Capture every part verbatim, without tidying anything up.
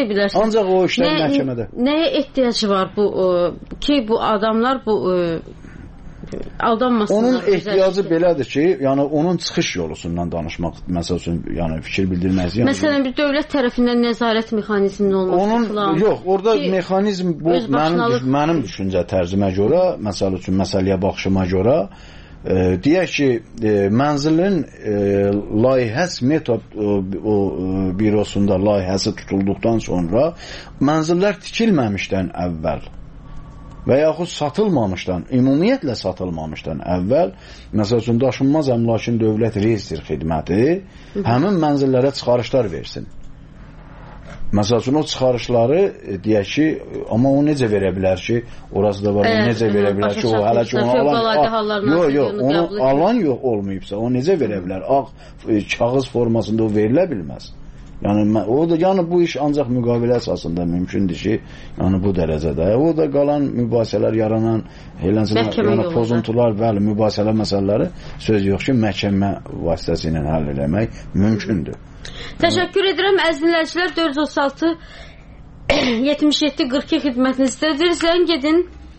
deyə bilərsiniz? Ancaq o işlər Nə, məhkəmədə. Nəyə ehtiyacı var bu o, ki, bu adamlar bu o, aldanmasınlar? Onun ehtiyacı belədir ki, yəni onun çıxış yolusundan danışmaq, məsəl üçün, yəni fikir bildirmək. Məsələn, bir dövlət tərəfindən nəzarət mexanizminin olması onun, falan. Yox, orada ki, mexanizm bu mənim, mənim düşüncə tərzimə görə, məsəl üçün, məsələyə baxışıma görə, e, deyək ki, e, mənzilin e, layihəsi, metod o, o bürosunda layihəsi tutulduqdan sonra mənzillər tikilməmişdən əvvəl və yaxud satılmamışdan, ümumiyyətlə satılmamışdan əvvəl, məsəl üçün, daşınmaz əmlakın dövlət reyestr xidməti həmin mənzillərə çıxarışlar versin. Məsəl üçün, o çıxarışları deyək ki, amma o necə verə bilər ki, orası da var, o necə verə bilər ki, o hələ ki, onu alan, yox, yox, onu alan yox olmayıbsa, o necə verə bilər? Ağ kağız formasında o verilə bilməz. Yəni, o da, yəni bu iş ancaq müqavilə əsasında mümkündür ki, yəni bu dərəcədə. O da qalan mübahisələr yaranan, yəni pozuntular, bəli, mübahisələr məsələləri söz yox ki, məhkəmə vasitəsilə həll eləmək mümkündür. Təşəkkür edirəm, əzizləyicilər. Dörd yüz otuz altı yetmiş yeddi qırx iki xidmətinizdə zəng edin,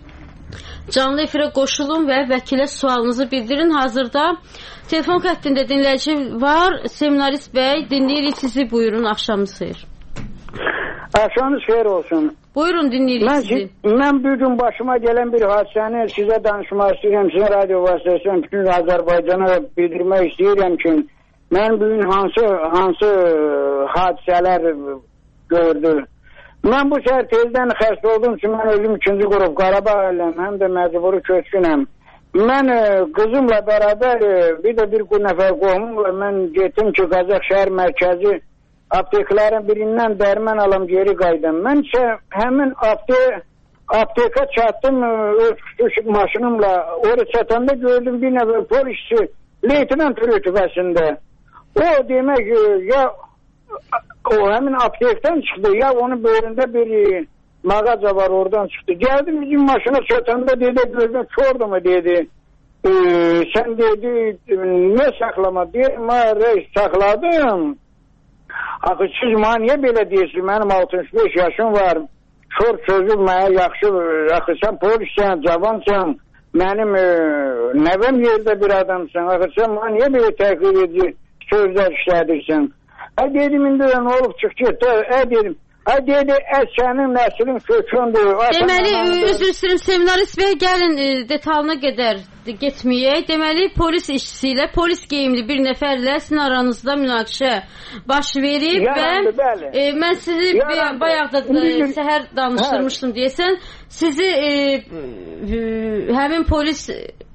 canlı efirə qoşulun və vəkilə sualınızı bildirin. Hazırda telefon xəttində dinləyici var. Seminarist bəy, dinləyirik sizi. Buyurun, axşamınız xeyir. Axşamınız xeyir olsun. Buyurun, dinləyirik mən, sizi. Mən bugün başıma gələn bir hadisəni sizə danışmaq istəyirəm. Sizin radio vasitəsindən bütün Azərbaycana bildirmək istəyirəm ki, mən bugün hansı hansı hadisələr gördüm. Mən bu səhər tezdən xəstə oldum ki, mən özüm ikinci qrup Qarabağ ələm, həm də məcburi köçkünəm. Mən e, qızımla bərabər e, bir də bir nəfər qohumumla mən getdim ki, Qazax şəhər mərkəzi apteklərin birindən dərman alam geri qaydım. Mən isə həmin apte, apteka çatdım e, öz küçük maşınımla. Oraya çatanda gördüm bir nəfər polisçi leytinant rütbəsində. O demək e, ya o həmin aptekdən çıxdı, ya onun böyründə bir e, mağaza var, oradan çıxdı. Geldim bizim maşına çatanda dedi, gözünü çordu mu dedi. E, sen dedi ne saklama diye, ma reis sakladım. Axı siz ma niye belə deyirsin, mənim altmış beş yaşım var. Çor sözü mənə yaxşı, axı sen polissən, cavansan, mənim e, nəvəm yerdə bir adamsan. Axı sen ma niye belə təhqir edici sözlər işlədirsən. Ə dedim, indi nə olub çıx get, ə dedim. Ə dedi, ə sənin nəslin kökündür. Deməli, üzr istəyirəm, seminarist bəy, gəlin e, detalına qədər getməyək. Deməli, polis işçisi ilə, polis geyimli bir nəfərlə sizin aranızda münaqişə baş verib Yarandı, və e, mən sizi Yarandı. bayaq da e, səhər danışdırmışdım hə. deyəsən, sizi e, e, həmin polis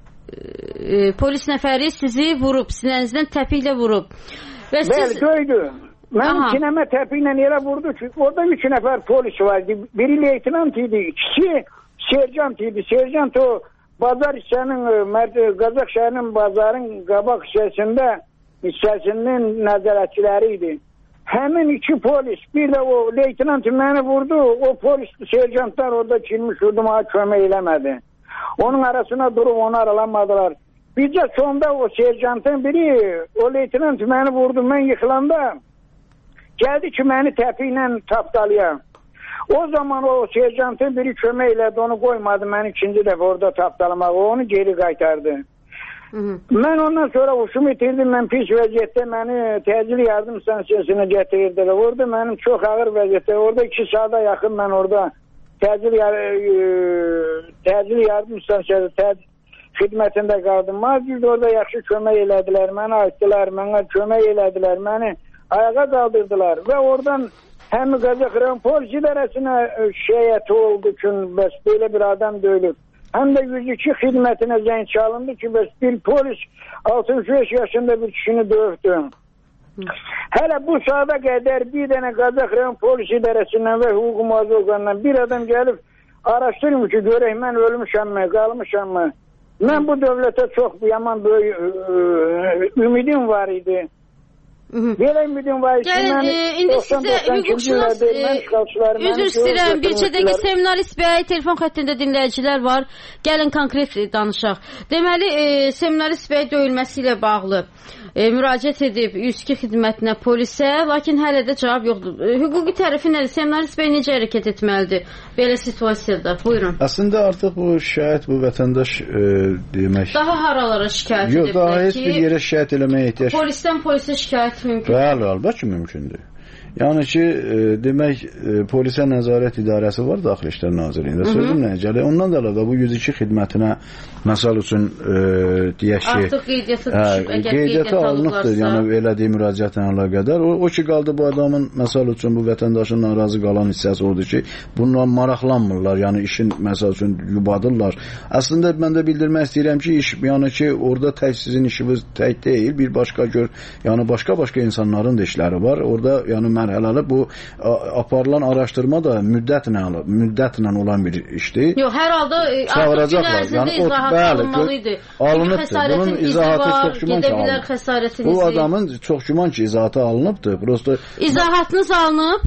e, polis nəfəri sizi vurub, sinənizdən təpiklə vurub. Və Bəli, siz... göydü. Mənim sinəmə təpiklə yerə vurdu ki, orada üç nəfər polis vardı. Biri leytinant idi, ikisi serjant idi. Serjant o bazar hissənin, Qazax şəhərinin bazarın qabaq hissəsində hissəsinin nəzarətçiləri idi. Həmin iki polis, bir də o leytinant məni vurdu, o polis serjantlar orada çilmiş vurduma kömək eləmədi. Onun arasına durub onu aralanmadılar. Bizcə sonda o serjantın biri, o leytinant məni vurdu, mən yıxılanda gəldi ki, məni təpiklə tapdalaya. O zaman o serjantın biri kömək elədi, onu qoymadı, mən ikinci dəfə orada tapdalamağı, onu geri qaytardı. Hı -hı. Mən ondan sonra huşum itirdim, mən pis vəziyyətdə məni təcili yardım stansiyasına getirirdiler. Orada mənim çox ağır vəziyyətdə, orada iki saata yaxın mən orada təcili, təcili yardım stansiyası təcili xidmətində qaldım. Mazgirdə orada yaxşı kömək elədilər, məni açdılar, mənə kömək elədilər, məni ayağa qaldırdılar və oradan həm Qazax rayon polis idarəsinə şikayəti oldu ki, bəs belə bir adam döyülüb. Həm də yüz iki xidmətinə zəng çalındı ki, bəs bir polis altmış beş yaşında bir kişini dövdü. Hələ bu saata qədər bir dənə Qazax rayon polis idarəsindən və hüquq mühafizə orqanından bir adam gəlib araşdırım ki, görək mən ölmüşəmmi, qalmışəmmi. Mən bu dövlətə çox yaman böyük ümidim var idi. Belə ümidim var ki, mən indi sizə hüquqşünas üzr istəyirəm, bir çədəki seminarist bəy telefon xəttində dinləyicilər var. Gəlin konkret danışaq. Deməli, seminarist bəy döyülməsi ilə bağlı E, müraciət edib yüz iki xidmətinə, polisə, lakin hələ də cavab yoxdur. E, hüquqi tərəfi nədir? Seminarist bəy necə hərəkət etməlidir belə situasiyada? Buyurun. Əslində artıq bu şikayət, bu vətəndaş e, demək... Daha haralara şikayət ediblər ki... Yox, daha heç bir yerə şikayət eləməyə ehtiyac... Polisdən polisə şikayət mümkün. Bəli, əlbəttə mümkündür. Yəni ki, e, demək, e, polisə nəzarət idarəsi var Daxili İşlər Nazirliyində. Sözüm nəyə gəlir? Ondan da əlavə bu yüz iki xidmətinə məsəl üçün e, deyək ki... Artıq qeydiyyata düşüb, əgər qeydiyyata alınıbdır, yəni elədiyi müraciətlə əlaqədar. O, o ki, qaldı bu adamın, məsəl üçün bu vətəndaşın narazı qalan hissəsi odur ki, bununla maraqlanmırlar, yəni işin, məsəl üçün, yubadırlar. Əslində, mən də bildirmək istəyirəm ki, iş, yəni ki, orada tək sizin işiniz tək deyil, bir başqa gör, yəni başqa-başqa insanların da işləri var. Orada, yəni mərhələli bu aparılan araşdırma da müddətlə, müddətlə olan bir işdir. Yox, hər halda artıq gün ərzində izahat alınmalıydı. Alınıbdır. Bunun izahatı çox güman ki alınıb. Bu adamın çox güman ki izahatı alınıbdır. Prosto... İzahatınız alınıb?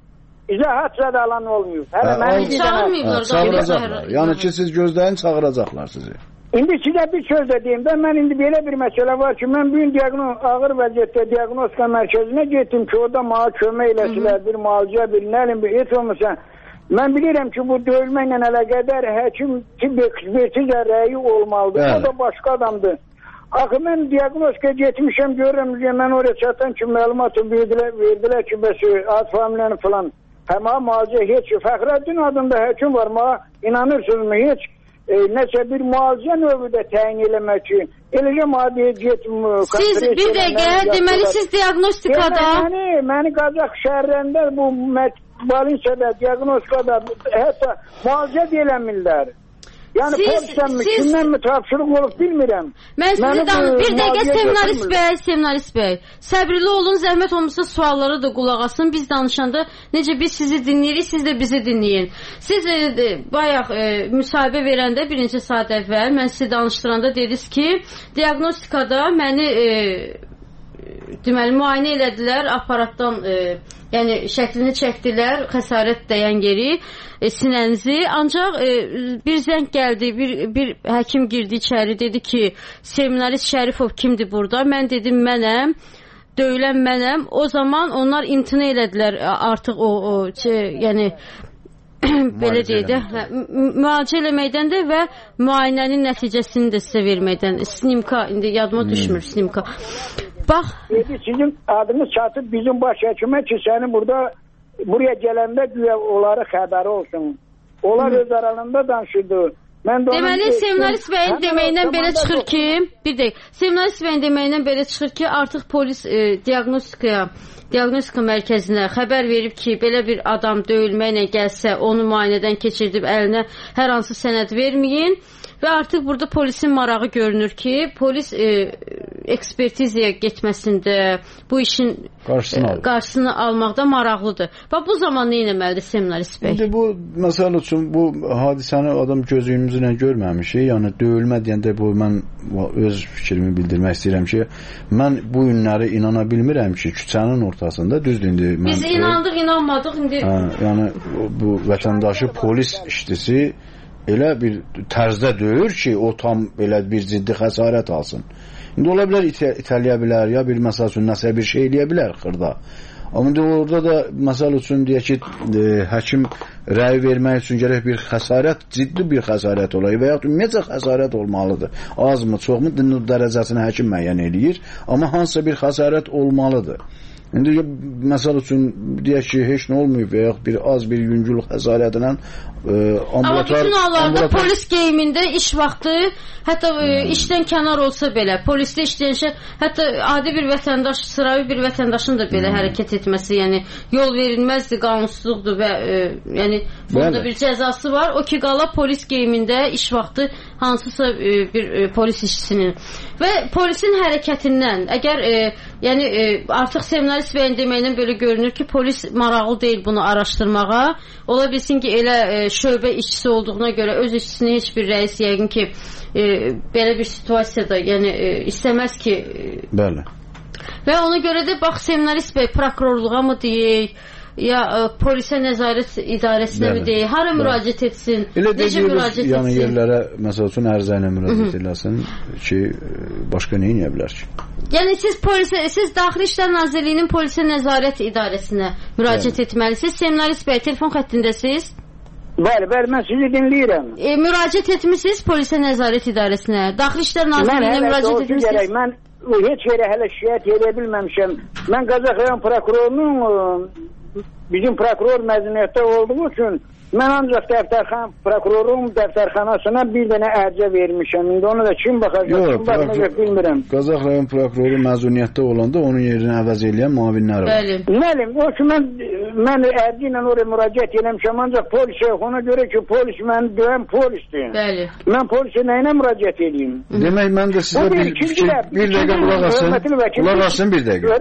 İzahat zədə alan olmuyor. Hələ mənə çağırmayıblar. Çağıracaqlar. Yəni ki, siz gözləyin, çağıracaqlar sizi. İndi sizə bir söz də deyim də, mən indi belə bir məsələ var ki, mən bugün diaqnoz, ağır vəziyyətdə diaqnostika mərkəzinə getdim ki, orada mənə kömək eləsilər, bir müalicə, bir nəlim, bir et olmasa. Mən bilirəm ki, bu döyülmə ilə əlaqədar həkim tibb ekspertiza rəyi olmalıdır. O da başqa adamdır. Axı, mən diaqnostika getmişəm, görürəm, mən oraya çatan ki, məlumatı verdilər, verdilər ki, bəs ad familiyanı falan. Həmə müalicə heç, Fəxrəddin adında həkim var, mənə inanırsınızmı, heç E, nəsə bir müalicə növü də təyin eləmək ki, eləcə madəyə getmə... Siz bir dəqiqə, deməli siz diagnostikada... Məni, məni Qazax şəhərlərində bu Balinsiyada, diagnostikada hətta müalicə eləmirlər. Yəni polisdən mi, kimdən mi tapşırıq olub bilmirəm. Mən sizi danım, bir dəqiqə seminarist bəy, seminarist bəy. Səbrli olun, zəhmət olmasa sualları da qulaq asın. Biz danışanda necə biz sizi dinləyirik, siz də bizi dinləyin. Siz e, bayaq e, müsahibə verəndə bir neçə saat əvvəl mən sizi danışdıranda dediniz ki, diagnostikada məni e, deməli müayinə elədilər aparatdan, e, yəni şəklini çəkdilər, xəsarət dəyən yeri, e, sinənizi. Ancaq e, bir zəng gəldi, bir, bir həkim girdi içəri, dedi ki, seminarist Şərifov kimdir burada? Mən dedim, mənəm, döyülən mənəm. O zaman onlar imtina elədilər artıq o, o şey, yəni belə deyək də, müalicə eləməkdən də və müayinənin nəticəsini də sizə verməkdən. Snimka, indi yadıma düşmür Snimka. Bax. Dedi, sizin adınız çatıb bizim baş həkimə ki, səni burada, buraya gələndə güya onları xəbəri olsun. Onlar öz aralarında danışırdı. Deməli, seminarist bəyin deməyindən belə çıxır ki, bir deyək, seminarist bəyin deməyindən belə çıxır ki, artıq polis e, diagnostikaya, diagnostika mərkəzinə xəbər verib ki, belə bir adam döyülməklə gəlsə, onu müayinədən keçirdib əlinə hər hansı sənəd verməyin. Və artıq burada polisin marağı görünür ki, polis e, ekspertizaya getməsində bu işin qarşısını, e, qarşısını almaqda maraqlıdır. Və bu zaman nə etməlidir seminarist bəy? İndi bu, məsəl üçün, bu hadisəni adam gözümüzlə görməmişik. Yəni, döyülmə deyəndə bu, mən öz fikrimi bildirmək istəyirəm ki, mən bu günləri inana bilmirəm ki, küçənin ortasında, düzdür indi... Biz mən, inandıq, inanmadıq, indi... Hə, yəni, bu vətəndaşı polis işçisi elə bir tərzdə döyür ki, o tam belə bir ciddi xəsarət alsın. İndi ola bilər it itələyə bilər, ya bir məsəl üçün nəsə bir şey eləyə bilər xırda. Amma indi orada da məsəl üçün deyək ki, e, həkim rəy vermək üçün gərək bir xəsarət, ciddi bir xəsarət olayı və yaxud ümumiyyətcə xəsarət olmalıdır. Az mı, çox mu dərəcəsini həkim müəyyən eləyir, amma hansısa bir xəsarət olmalıdır. İndi məsəl üçün deyək ki, heç nə olmayıb və yaxud bir az bir yüngül xəsarətlə e, ambulator... Amma bütün hallarda ambulator... polis geyimində iş vaxtı, hətta e, hmm. işdən kənar olsa belə, polisdə işləyən şey, hətta adi bir vətəndaş, sıravi bir vətəndaşın da belə hmm. hərəkət etməsi, yəni yol verilməzdir, qanunsuzluqdur və e, yəni fonda bir cəzası var. O ki, qala polis geyimində iş vaxtı hansısa e, bir e, polis işçisinin və polisin hərəkətindən, əgər e, yəni e, artıq seminarist bəyin deməyindən belə görünür ki, polis maraqlı deyil bunu araşdırmağa. Ola bilsin ki, elə e, şöbə işçisi olduğuna görə öz işçisini heç bir rəis yəqin ki, e, belə bir situasiyada yəni e, istəməz ki... E, Bəli. Və ona görə də bax seminarist bəy prokurorluğa mı deyək, ya ə, polisə nəzarət idarəsinə mi deyək, hara müraciət etsin, elə necə müraciət etsin? Yəni yerlərə, məsəl üçün ərizə ilə müraciət eləsin ki, başqa nə edə bilər ki? Yəni siz polisə, siz Daxili İşlər Nazirliyinin polisə nəzarət idarəsinə müraciət yəni. etməlisiniz. Seminarist bəy, telefon xəttindəsiz? Bəli, bəli, mən sizi dinləyirəm. E, müraciət etmişsiniz polisə nəzarət idarəsinə. Daxili İşlər Nazirliyinə müraciət etmişsiniz. Mən heç yerə hələ şikayət edə bilməmişəm. Mən Qazax rayon prokurorunun bizim prokuror məzuniyyətdə olduğu üçün mən ancaq dəftərxan prokurorun dəftərxanasına bir dənə ərcə vermişəm. İndi onu da kim baxacaq, kim baxmayacaq bilmirəm. Qazax rayon prokuroru məzuniyyətdə olanda onun yerini əvəz eləyən müavinləri var. Bəli. Mənim, o ki mən mən ərci ilə oraya müraciət eləmişəm, ancaq polis yox. Ona görə ki, polis məni döyən polisdir. Bəli. Mən polisə nə ilə müraciət edeyim? Demək mən də sizə bir, bir, bir dəqiqə qulaq asın. Qulaq asın bir dəqiqə.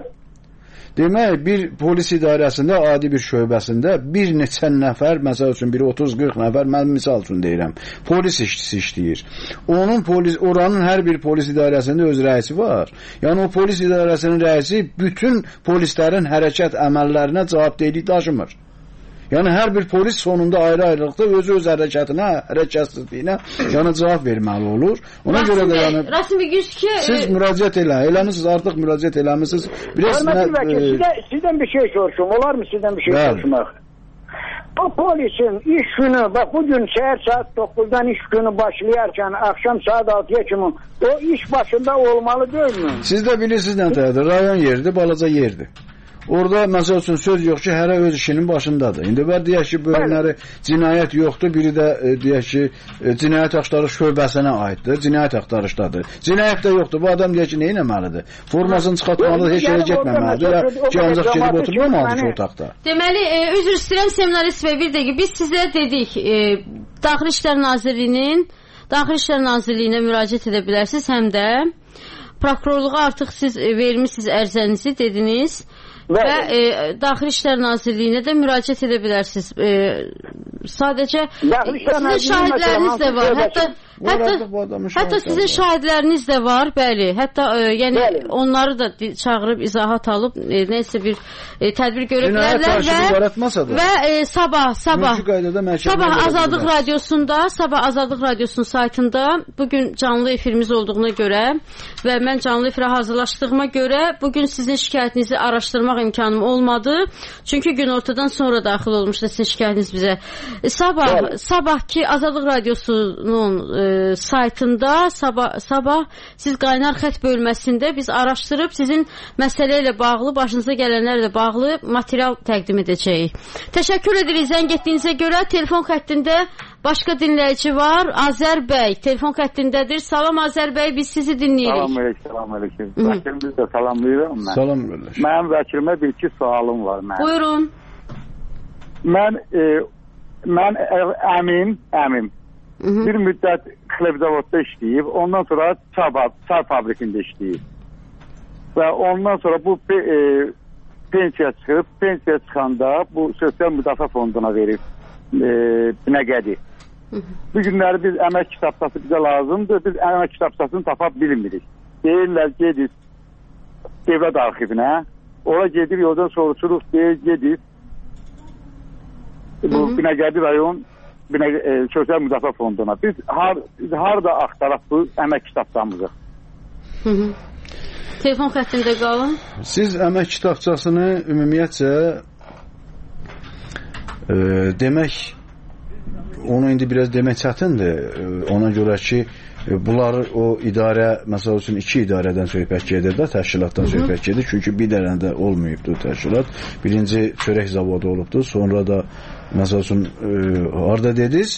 Demək, bir polis idarəsində, adi bir şöbəsində bir neçə nəfər, məsəl üçün biri otuz qırx nəfər, mən misal üçün deyirəm, polis işçisi işləyir. Onun polis, oranın hər bir polis idarəsində öz rəisi var. Yəni o polis idarəsinin rəisi bütün polislərin hərəkət əməllərinə cavabdehlik daşımır. Yəni hər bir polis sonunda ayrı-ayrılıqda özü öz hərəkətinə, hərəkətsizliyinə yəni cavab verməli olur. Ona Rasim görə də Bey, yəni Rasim Bey, ki, siz e... müraciət elə, eləmisiniz, artıq müraciət eləmisiniz. Biraz mən e... sizdən, sizdən bir şey soruşum. Olar mı sizdən bir şey Bəli. soruşmaq? Bu polisin iş günü, bak bugün səhər saat doqquzdan iş günü başlayarkən akşam saat altıya kimi o iş başında olmalı değil mi? Siz də bilirsiniz nətədir, rayon yerdir, balaca yerdir. Orada məsəl üçün söz yox ki, hərə öz işinin başındadır. İndi var deyək ki, bölümləri cinayət yoxdur, biri də e, deyək ki, e, cinayət axtarış şöbəsinə aiddir, cinayət axtarışdadır. Cinayət də yoxdur, bu adam deyək ki, nə etməlidir? Formasını çıxartmalıdır, heç yerə getməməlidir, ya ki, ancaq gedib oturmamalıdır ki, otaqda. Deməli, e, üzr istəyirəm seminarist və bir dəqiqə, biz sizə dedik, e, Daxili İşlər Nazirliyinin, Daxili İşlər Nazirliyinə müraciət edə bilərsiniz, həm də prokurorluğa artıq siz e, vermişsiniz ərzənizi, dediniz. Və e, Daxili İşlər Nazirliyinə də müraciət edə bilərsiniz. E, sadəcə sizin şahidləriniz də var. Hətta Hətta, hətta sizin şahidləriniz də var, bəli. Hətta e, yəni bəli. Onları da çağırıb izahat alıb e, nəysə bir e, tədbir görə bilərlər və, və e, sabah sabah sabah Azadlıq Radiosunda, sabah Azadlıq Radiosunun saytında bugün canlı efirimiz olduğuna görə və mən canlı efirə hazırlaşdığıma görə bugün sizin şikayətinizi araşdırmaq imkanım olmadı. Çünki günortadan sonra daxil olmuşdu sizin şikayətiniz bizə. E, sabah bəli. Sabahki Azadlıq Radiosunun e, saytında sabah, sabah siz qaynar xətt bölməsində biz araşdırıb sizin məsələ ilə bağlı, başınıza gələnlərlə bağlı material təqdim edəcəyik. Təşəkkür edirik zəng etdiyinizə görə. Telefon xəttində başqa dinləyici var. Azər bəy telefon xəttindədir. Salam Azər bəy, biz sizi dinləyirik. Salam əleykum, salam əleykum. Vəkilimiz də salamlayıram mən. Salam əleykum. Mənim vəkilimə bir iki sualım var mənim. Buyurun. Mən e, mən əmim, əmim Hı -hı. bir müddət xlebzavodda işləyib, ondan sonra çay, çay fabrikində işləyib. Və ondan sonra bu e, pensiya çıxıb, pensiya çıxanda bu sosial müdafiə fonduna verib e, Binəqədi. Bu günləri biz əmək kitabçası bizə lazımdır, biz əmək kitabçasını tapa bilmirik. Deyirlər, gedib dövlət arxivinə, ora gedib, yoldan soruşuruq, deyir, gedib bu Binəqədi rayon Binə, e, sosial müdafiə fonduna. Biz, har, biz harada axtaraq bu əmək kitabçamızı? Hı -hı. Telefon xəttində qalın. Siz əmək kitabçasını ümumiyyətcə e, demək onu indi biraz demək çətindir. E, ona görə ki e, bunlar o idarə, məsəl üçün iki idarədən söhbət gedir də, təşkilatdan Hı -hı. söhbət gedir. Çünki bir dənə də olmayıbdır təşkilat. Birinci çörək zavodu olubdur, sonra da məsəl üçün, e, harada dediniz?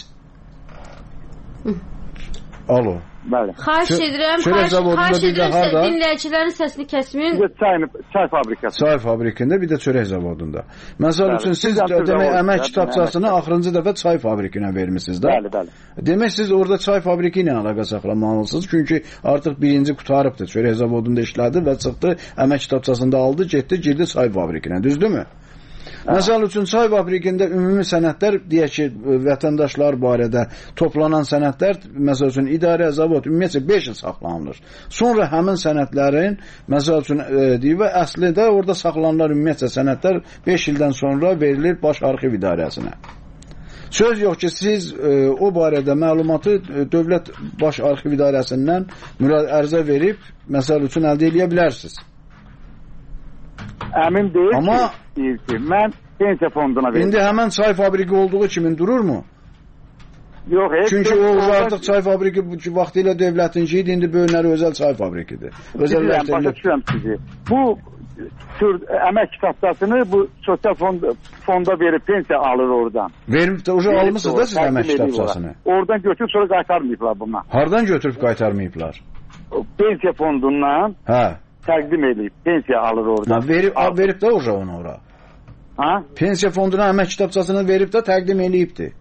Alo. Bəli. Xahiş edirəm, xahiş, xahiş edirəm harda? Dinləyicilərin səsini kəsməyin. Bir də çay, çay fabrikası. Çay fabrikində, bir də çörək zavodunda. Məsəl üçün, siz demək əmək kitabçasını axırıncı dəfə çay fabrikinə vermişsiniz də? Bəli, bəli. Demək, siz orada çay fabriki ilə əlaqə saxlamalısınız, çünki artıq birinci qutarıbdır, çörək zavodunda işlədi və çıxdı, əmək kitabçasında aldı, getdi, girdi çay fabrikinə, düzdürmü? Məsəl üçün, çay fabrikində ümumi sənədlər, deyək ki, vətəndaşlar barədə toplanan sənədlər, məsəl üçün, idarə, zavod, ümumiyyətcə beş il saxlanılır. Sonra həmin sənədlərin, məsəl üçün, deyib, və əslində orada saxlanılan ümumiyyətcə sənədlər beş ildən sonra verilir Baş Arxiv İdarəsinə. Söz yox ki, siz e, o barədə məlumatı e, Dövlət Baş Arxiv İdarəsindən ərizə verib, məsəl üçün əldə edə bilərsiniz. Əmin deyil Amma, ki, deyil ki, mən pensiya fonduna verim. İndi həmən çay fabriki olduğu kimin dururmu? Yox, heç. Çünki o artıq çay fabriki vaxtı ilə dövlətinci idi, indi böyünləri özəl çay fabrikidir. Özəlləşdirilir. Bu tür əmək kitabçasını bu sosial fond, fonda verib pensiya alır oradan. Verib də uca almışsınız da siz əmək kitabçasını. Oradan götürüb sonra qaytarmayıblar buna. Hardan götürüb qaytarmayıblar? Pensiya fondundan hə. təqdim edib, pensiya alır oradan. Ha, verib, a, verib də uca onu ora. Ha? Pensiya fonduna əmək kitabçasını verib də təqdim edibdir.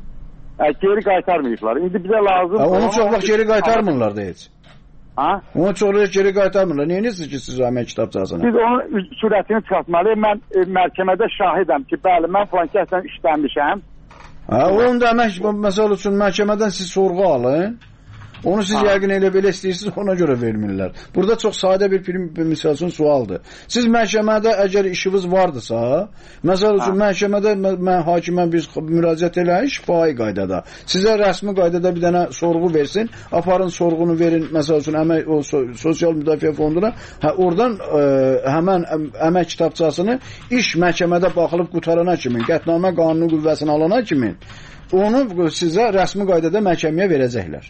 Ə, geri qaytarmayıblar. İndi bizə lazım... Ha, onu çox vaxt geri qaytarmırlar da heç. Ha? Onu çox vaxt geri qaytarmırlar. Niyə nəsiniz ki, siz əmək kitabçasını? Biz onun sürətini çıxartmalıyıq. Mən e, məhkəmədə şahidəm ki, bəli, mən falan kəsdən işləmişəm. Ha, onun da əmək, məsəl üçün, məhkəmədən siz sorğu alın. Onu siz ha. yəqin elə belə istəyirsiniz, ona görə vermirlər. Burada çox sadə bir film, misal üçün, sualdır. Siz məhkəmədə əgər işiniz vardısa, məsəl üçün, ha. məhkəmədə mən hakimə biz müraciət eləyin şifahi qaydada. Sizə rəsmi qaydada bir dənə sorğu versin, aparın sorğunu verin, məsəl üçün, əmək, o, sosial müdafiə fonduna, hə, oradan ə, həmən əmək kitabçasını iş məhkəmədə baxılıb qutarana kimi, qətnamə qanunu qüvvəsini alana kimi, onu sizə rəsmi qaydada məhkəməyə verəcəklər.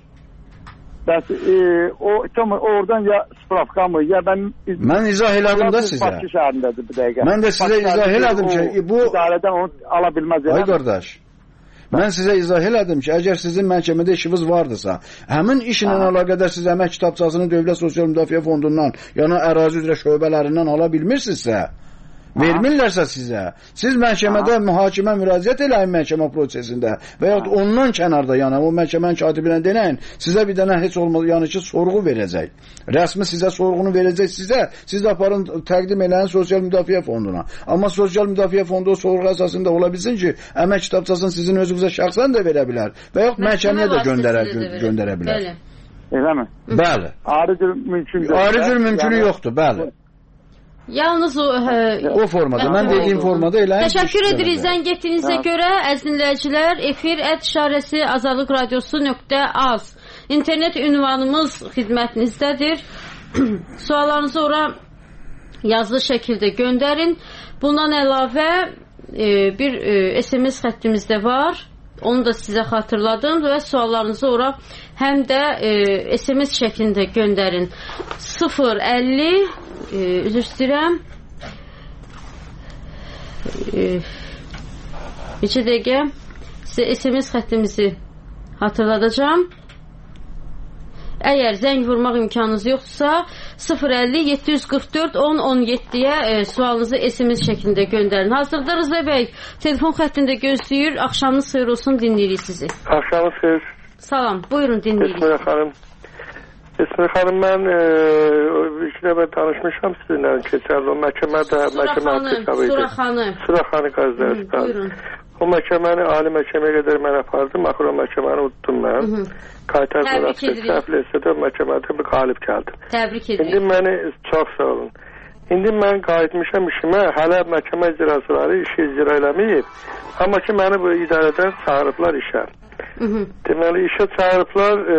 Bəs e, o tam oradan ya spravka mı ya ben mən izah elədim də sizə. Bakı şəhərindədir bu dəqiqə. Mən də sizə Bakı izah elədim ki, bu idarədən onu ala bilməz. Ay qardaş. Mən sizə izah elədim ki, əgər sizin məhkəmədə işiniz vardısa, həmin işlə əlaqədar siz əmək kitabçasını Dövlət Sosial Müdafiə Fondundan, yəni ərazi üzrə şöbələrindən ala bilmirsinizsə, vermirlərsə sizə, siz məhkəmədə mühakimə müraciət eləyin məhkəmə prosesində və yaxud ondan kənarda, yəni o məhkəmənin katibinə denəyin, sizə bir dənə heç olmaz, yəni ki, sorğu verəcək. Rəsmi sizə sorğunu verəcək sizə, siz də aparın təqdim eləyin Sosial Müdafiə Fonduna. Amma Sosial Müdafiə Fondu o sorğu əsasında ola bilsin ki, əmək kitabçasını sizin özünüzə şəxsən də verə bilər və yaxud məhkəməyə də göndərə, göndərə bilər. Eləmi? Bəli. Ayrı cür mümkündür. Ayrı cür mümkünü yoxdur, bəli. Yalnız o, hə, o formada, mən dediyim formada elə. Təşəkkür edirik zəng etdiyinizə görə, əziz dinləyicilər. Efir ət işarəsi azadlıq radiosu nöqtə az. İnternet ünvanımız xidmətinizdədir. Suallarınızı ora yazılı şəkildə göndərin. Bundan əlavə e, bir e, S M S xəttimizdə var. Onu da sizə xatırladım və suallarınızı ora həm də e, S M S şəklində göndərin. sıfır əlli e, üzr istəyirəm. E, neçə dəqiqə sizə S M S xəttimizi hatırladacağım. Əgər zəng vurmaq imkanınız yoxsa sıfır əlli yeddi yüz qırx dörd on on yeddiyə e, sualınızı S M S şəklində göndərin. Hazırda Rıza bəy telefon xəttində gözləyir. Axşamınız xeyir olsun, dinləyirik sizi. Axşamınız xeyir. Salam, buyurun dinləyirik. Esmir xanım. Esmir xanım, mən e, iki dəfə danışmışam sizinlə keçən o məhkəmədə məhkəmə hesabı idi. Suraxanı. Suraxanı qazdəriz. Buyurun. O məhkəməni ali məhkəməyə qədər mən apardım. Axır o məhkəməni unutdum mən. Hı -hı. Qaytar səhvləsə də məhkəmədə bir qalib gəldim. Təbrik edirəm. İndi məni çox sağ olun. İndi mən qayıtmışam işimə, hələ məhkəmə icraçıları işi icra eləməyib. Amma ki, məni bu idarədən çağırıblar işə. Hı -hı. Deməli, işə çağırıblar, e,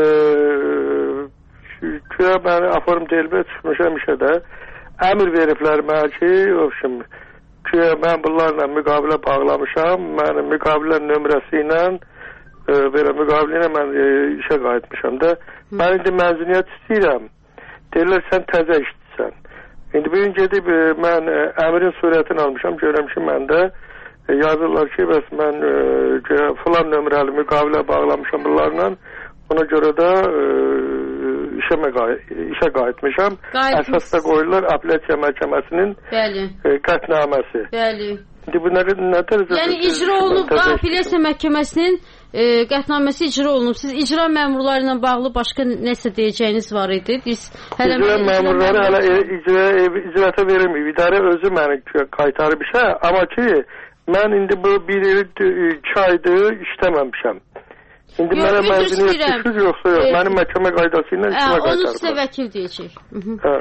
güya məni aforum delbə çıxmışam işə də. Əmr veriblər mənə ki, ofşum, güya mən bunlarla müqabilə bağlamışam, mənim müqabilə nömrəsi ilə e, belə müqabilə ilə mən e, işə qayıtmışam da. Hı. Mən indi məzuniyyət istəyirəm. Deyirlər, sən təzə işləyirsən. İndi bir gün gedib e, mən e, əmrin surətini almışam, görəm ki, məndə e, yazırlar ki, bəs mən e, filan nömrəli müqavilə bağlamışam bunlarla, ona görə də e, işə, işə qayıtmışam. Əsas da qoyurlar apellyasiya məhkəməsinin e, qətnaməsi. Bəli. İndi bu nə, nədir? Yəni icra olunub, apellyasiya məhkəməsinin e, qətnaməsi icra olunub. Siz icra məmurları ilə bağlı başqa nəsə deyəcəyiniz var idi? Biz hələ icra məmurları hələ icra, icrata verilməyib. İdarə özü məni qaytarıb işə, amma ki, mən indi bu bir il iki aydır işləməmişəm. İndi yox, mənə məzuniyyət düşür, yoxsa yox. E, Mənim məhkəmə qaydası ilə işimə qaytarıblar. Onu sizə vəkil deyəcək. Hə.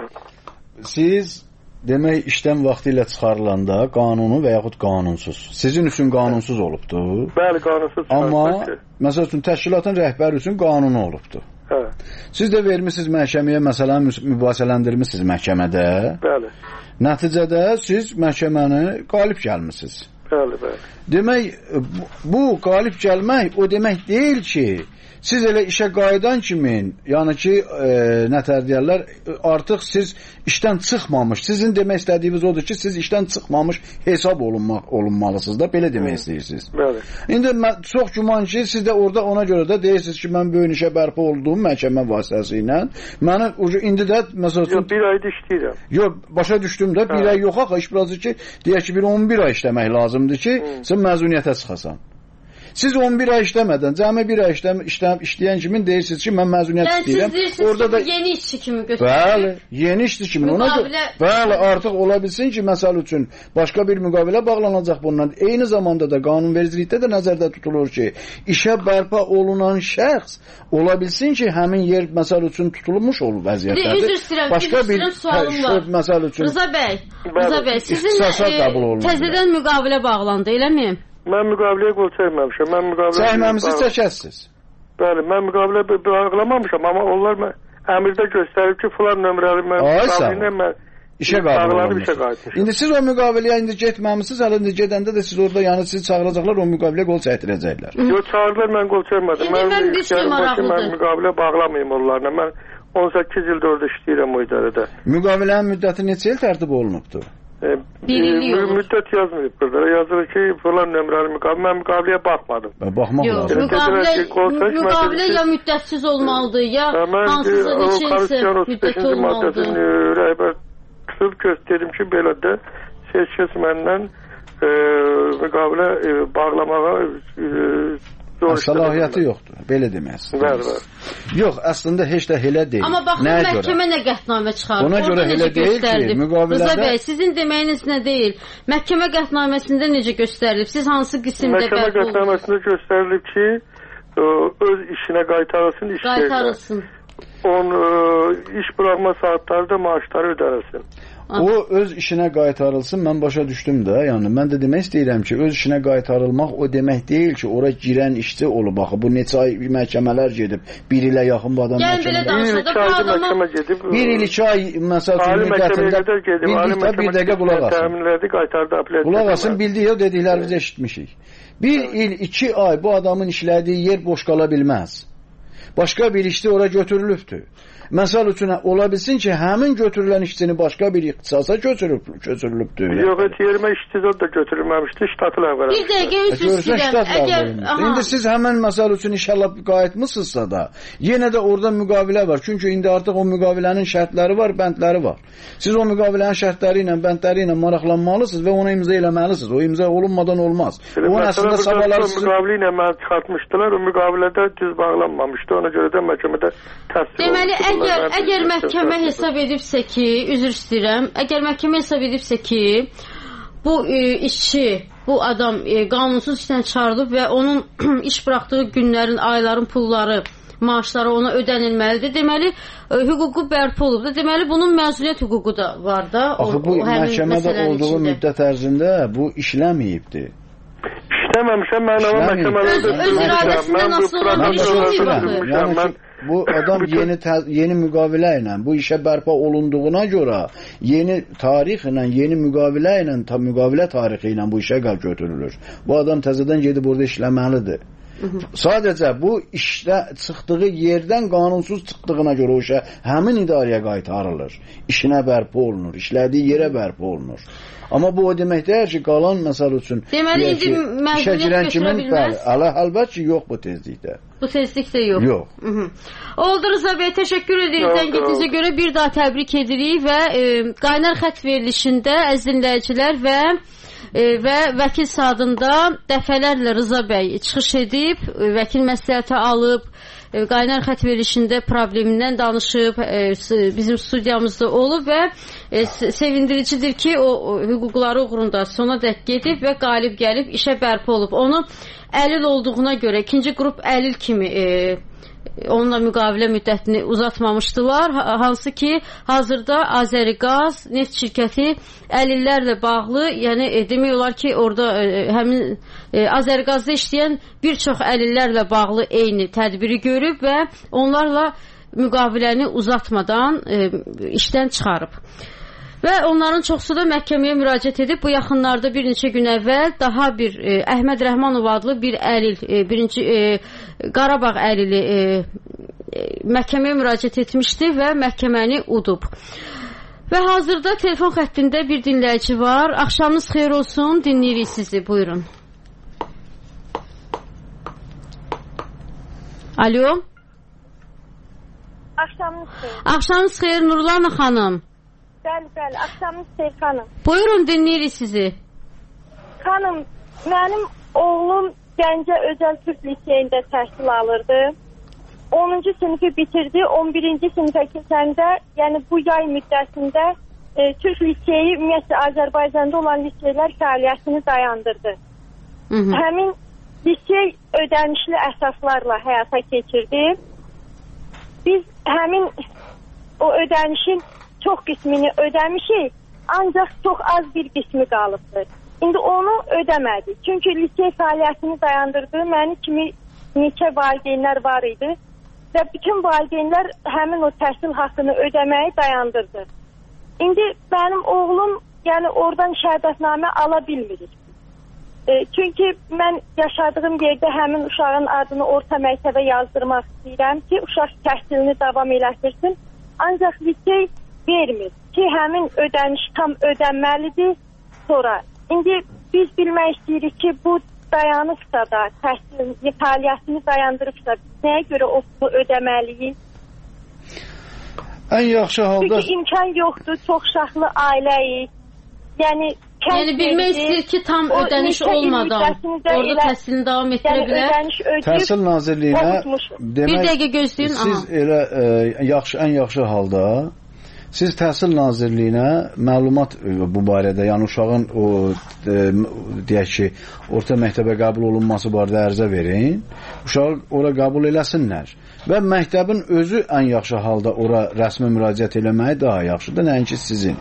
Siz demək işdən vaxtı ilə çıxarılanda qanunu və yaxud qanunsuz. Sizin üçün qanunsuz olubdur. Bəli, qanunsuz. Amma məsəl üçün təşkilatın rəhbəri üçün qanunu olubdur. Hə. Siz də vermisiniz məhkəməyə, məsələn, mübahisələndirmisiniz məhkəmədə. Bəli. Nəticədə siz məhkəməni qalib gəlmisiniz. Bəli, bəli. Demək, bu qalib gəlmək o demək deyil ki, siz elə işə qayıdan kimi, yəni ki, e, nətər deyərlər, artıq siz işdən çıxmamış, sizin demək istədiyiniz odur ki, siz işdən çıxmamış hesab olunmaq, olunmalısınız da, belə demək istəyirsiniz. Bəli. İndi mən, çox güman ki, siz də orada ona görə də deyirsiniz ki, mən böyün işə bərpa olduğum məhkəmə vasitəsi ilə, mənə indi də, məsəl üçün... Yox, bir ayda işləyirəm. Yox, başa düşdüm də, bir ay yox axı, iş burası ki, deyək ki, bir on bir ay işləmək lazımdır ki, Hı. sən məzuniyyətə çıxasan. Siz on bir ay işləmədən, cəmi bir ay işləm, işləm, işləyən kimin deyirsiniz ki, mən məzuniyyət yəni, istəyirəm. Siz deyirsiniz orada ki, da... yeni işçi kimi götürür. Bəli, yeni işçi kimi. Ona görə, bəli, artıq ola bilsin ki, məsəl üçün, başqa bir müqavilə bağlanacaq bundan. Eyni zamanda da qanunvericilikdə də nəzərdə tutulur ki, işə bərpa olunan şəxs ola bilsin ki, həmin yer, məsəl üçün, tutulmuş olur vəziyyətlərdir. Üzr istəyirəm, başqa üzr istəyirəm, sualım var. Məsəl üçün... Rıza bəy, Rıza bəy, sizin e, təzədən müqavilə bağlandı, eləmi? Mən müqaviləyə qol çəkməmişəm. Mən müqavilə çəkməmisiniz, çəkəsiz. Bəli, mən müqavilə bağlamamışam, amma onlar mən əmirdə göstərib ki, filan nömrəli mən müqavilə mən işə qayıtmışam. İndi siz o müqaviləyə indi getməmisiniz, hələ indi gedəndə də siz orada, yəni sizi çağıracaqlar, o müqaviləyə qol çəkdirəcəklər. Yox, çağırdılar, mən qol çəkmədim. İndi mən bir şey maraqlıdır. Mən müqavilə bağlamayım onlarla. Mən on səkkiz ildə orada işləyirəm o idarədə. Müqavilənin müddəti neçə il tərtib olunubdur? Bir illik olur. Müddət yazmıyıb burada. Yazılır ki, falan nömrəli müqavilə. Mən müqaviləyə baxmadım. Baxmaq Yox, lazım. Müqavilə, müqavilə ya müddətsiz olmalıdır, ya hansısa neçə ilsə müddəti olmalıdır. Rəhbər tutub göstərdim ki, belə də seçkəs məndən e, müqavilə e, bağlamağa e, səlahiyyəti yoxdur, belə deməksin. Bəli, bəli. Yox, əslində heç də elə deyil. Amma baxın, məhkəmə nə qətnamə çıxarır. Ona görə elə deyil ki, müqavilədə... Rıza bəy, sizin deməyiniz nə deyil? Məhkəmə qətnaməsində necə göstərilib? Siz hansı qismdə bərpa olunur? Məhkəmə qətnaməsində göstərilib ki, öz işinə qaytarılsın, iş qaytarılsın. Onun iş buraxma saatları da maaşları ödənilsin. O öz işinə qaytarılsın, mən başa düşdüm də, yəni mən də demək istəyirəm ki, öz işinə qaytarılmaq o demək deyil ki, ora girən işçi olub, baxı, bu neçə ay məhkəmələr gedib, bir ilə yaxın bu adam məhkəmələr. Bir il iki ay, məsəl üçün, müddətində, bildikdə bir dəqiqə qulaq asın. Qulaq asın, bildik o dediklərimizi eşitmişik. Bir il iki ay bu adamın işlədiyi yer boş qala bilməz. Başqa bir işçi ora götürülübdür. Məsəl üçün, ola bilsin ki, həmin götürülən işçini başqa bir ixtisasa götürülübdür. Yox, et yerimə işçi da götürülməmişdi, ştatı ləvvərəm. Bir dəqiqə üst istəyirəm. İndi siz həmən məsəl üçün inşallah qayıtmışsınızsa da, yenə də orada müqavilə var. Çünki indi artıq o müqavilənin şərtləri var, bəndləri var. Siz o müqavilənin şərtləri ilə, bəndləri ilə maraqlanmalısınız və ona imza eləməlisiniz. O imza olunmadan olmaz. O əslində sabahlar sizin... Müqavili ilə mən çıxartmışdılar, o müqavilədə düz bağlanmamışdı. Ona görə də məhkəmədə təsdiq olundu. Deməli, əgər, əgər məhkəmə hesab edibsə ki, üzr istəyirəm, əgər məhkəmə hesab edibsə ki, bu e, işçi, bu adam e, qanunsuz işdən çıxarılıb və onun iş buraxdığı günlərin, ayların pulları, maaşları ona ödənilməlidir. Deməli, e, hüququ bərpa olubdur. Deməli, bunun məzuniyyət hüququ da var da. Axı, bu o, məhkəmədə olduğu içində. Müddət ərzində bu işləməyibdir. İşləməmişəm, mən ama məhkəmələrdə öz iradəsindən asılı olan bir şey baxır. Bu adam yeni yeni müqavilə ilə bu işə bərpa olunduğuna görə yeni tarix ilə, yeni müqavilə ilə, tam müqavilə tarixi ilə bu işə götürülür. Bu adam təzədən gedib orada işləməlidir. Sadəcə bu işdə çıxdığı yerdən qanunsuz çıxdığına görə o işə həmin idarəyə qaytarılır. İşinə bərpa olunur, işlədiyi yerə bərpa olunur. Amma bu o demək deyir ki, qalan məsəl üçün deməli, indi məzuniyyət götürə bilməz. Əlbəttə ki, yox bu tezlikdə. Bu tezlikdə yox. Yox. Hı -hı. Oldu Rıza bəy, təşəkkür edirik. Zəngitinizə görə bir daha təbrik edirik və e, qaynar xət verilişində əziz dinləyicilər və e, və vəkil sadında dəfələrlə Rıza bəy çıxış edib, e, vəkil məsləhəti alıb e, qaynar xət verilişində problemindən danışıb, e, bizim studiyamızda olub və e, sevindiricidir ki, o, o hüquqları uğrunda sona dək gedib və qalib gəlib işə bərpa olub. Onu əlil olduğuna görə ikinci qrup əlil kimi e, onunla müqavilə müddətini uzatmamışdılar. Hansı ki, hazırda Azəriqaz neft şirkəti əlillərlə bağlı, yəni e, demək olar ki, orada e, həmin e, Azəriqazda işləyən bir çox əlillərlə bağlı eyni tədbiri görüb və onlarla müqaviləni uzatmadan e, işdən çıxarıb. Və onların çoxsu da məhkəməyə müraciət edib. Bu yaxınlarda bir neçə gün əvvəl daha bir e, Əhməd Rəhmanov adlı bir əlil, e, birinci e, Qarabağ əlili e, e, məhkəməyə müraciət etmişdi və məhkəməni udub. Və hazırda telefon xəttində bir dinləyici var. Axşamınız xeyir olsun, dinləyirik sizi, buyurun. Alo. Axşamınız xeyir. Axşamınız xeyir, Nurlana xanım. Bəli, bəli, axşamınız xeyir xanım. Buyurun, dinləyirik sizi. Xanım, mənim oğlum Gəncə Özəl Türk Liseyində təhsil alırdı. onuncu sinifi bitirdi. on birinci sinifə keçəndə, yəni bu yay müddətində e, Türk Liseyi ümumiyyətlə Azərbaycanda olan liseylər fəaliyyətini dayandırdı. Hı -hı. Həmin lisey ödənişli əsaslarla həyata keçirdi. Biz həmin o ödənişin çox qismini ödəmişik, ancaq çox az bir qismi qalıbdır. İndi onu ödəmədik. Çünki lisey fəaliyyətini dayandırdı. Mənim kimi neçə valideynlər var idi və bütün valideynlər həmin o təhsil haqqını ödəməyi dayandırdı. İndi mənim oğlum yəni oradan şəhadətnamə ala bilmirik. E, çünki mən yaşadığım yerdə həmin uşağın adını orta məktəbə yazdırmaq istəyirəm ki, uşaq təhsilini davam elətirsin. Ancaq lisey vermir ki, həmin ödəniş tam ödənməlidir sonra. İndi biz bilmək istəyirik ki, bu dayanıbsa da, təhsil fəaliyyətini dayandırıbsa, nəyə görə o pulu ödəməliyik? Ən yaxşı halda... Çünki imkan yoxdur, çox uşaqlı ailəyik. Yəni, yəni bilmək istəyir ki, tam ödəniş olmadan orada təhsilini davam etdirə bilər. Yəni, Təhsil Nazirliyinə demək, bir dəqiqə gözləyin. Siz aha. elə e, yaxşı, ən yaxşı halda siz Təhsil Nazirliyinə məlumat bu barədə, yəni uşağın o e, deyək ki, orta məktəbə qəbul olunması barədə ərizə verin. Uşağı ora qəbul eləsinlər. Və məktəbin özü ən yaxşı halda ora rəsmi müraciət eləməyi daha yaxşıdır, nəinki sizin.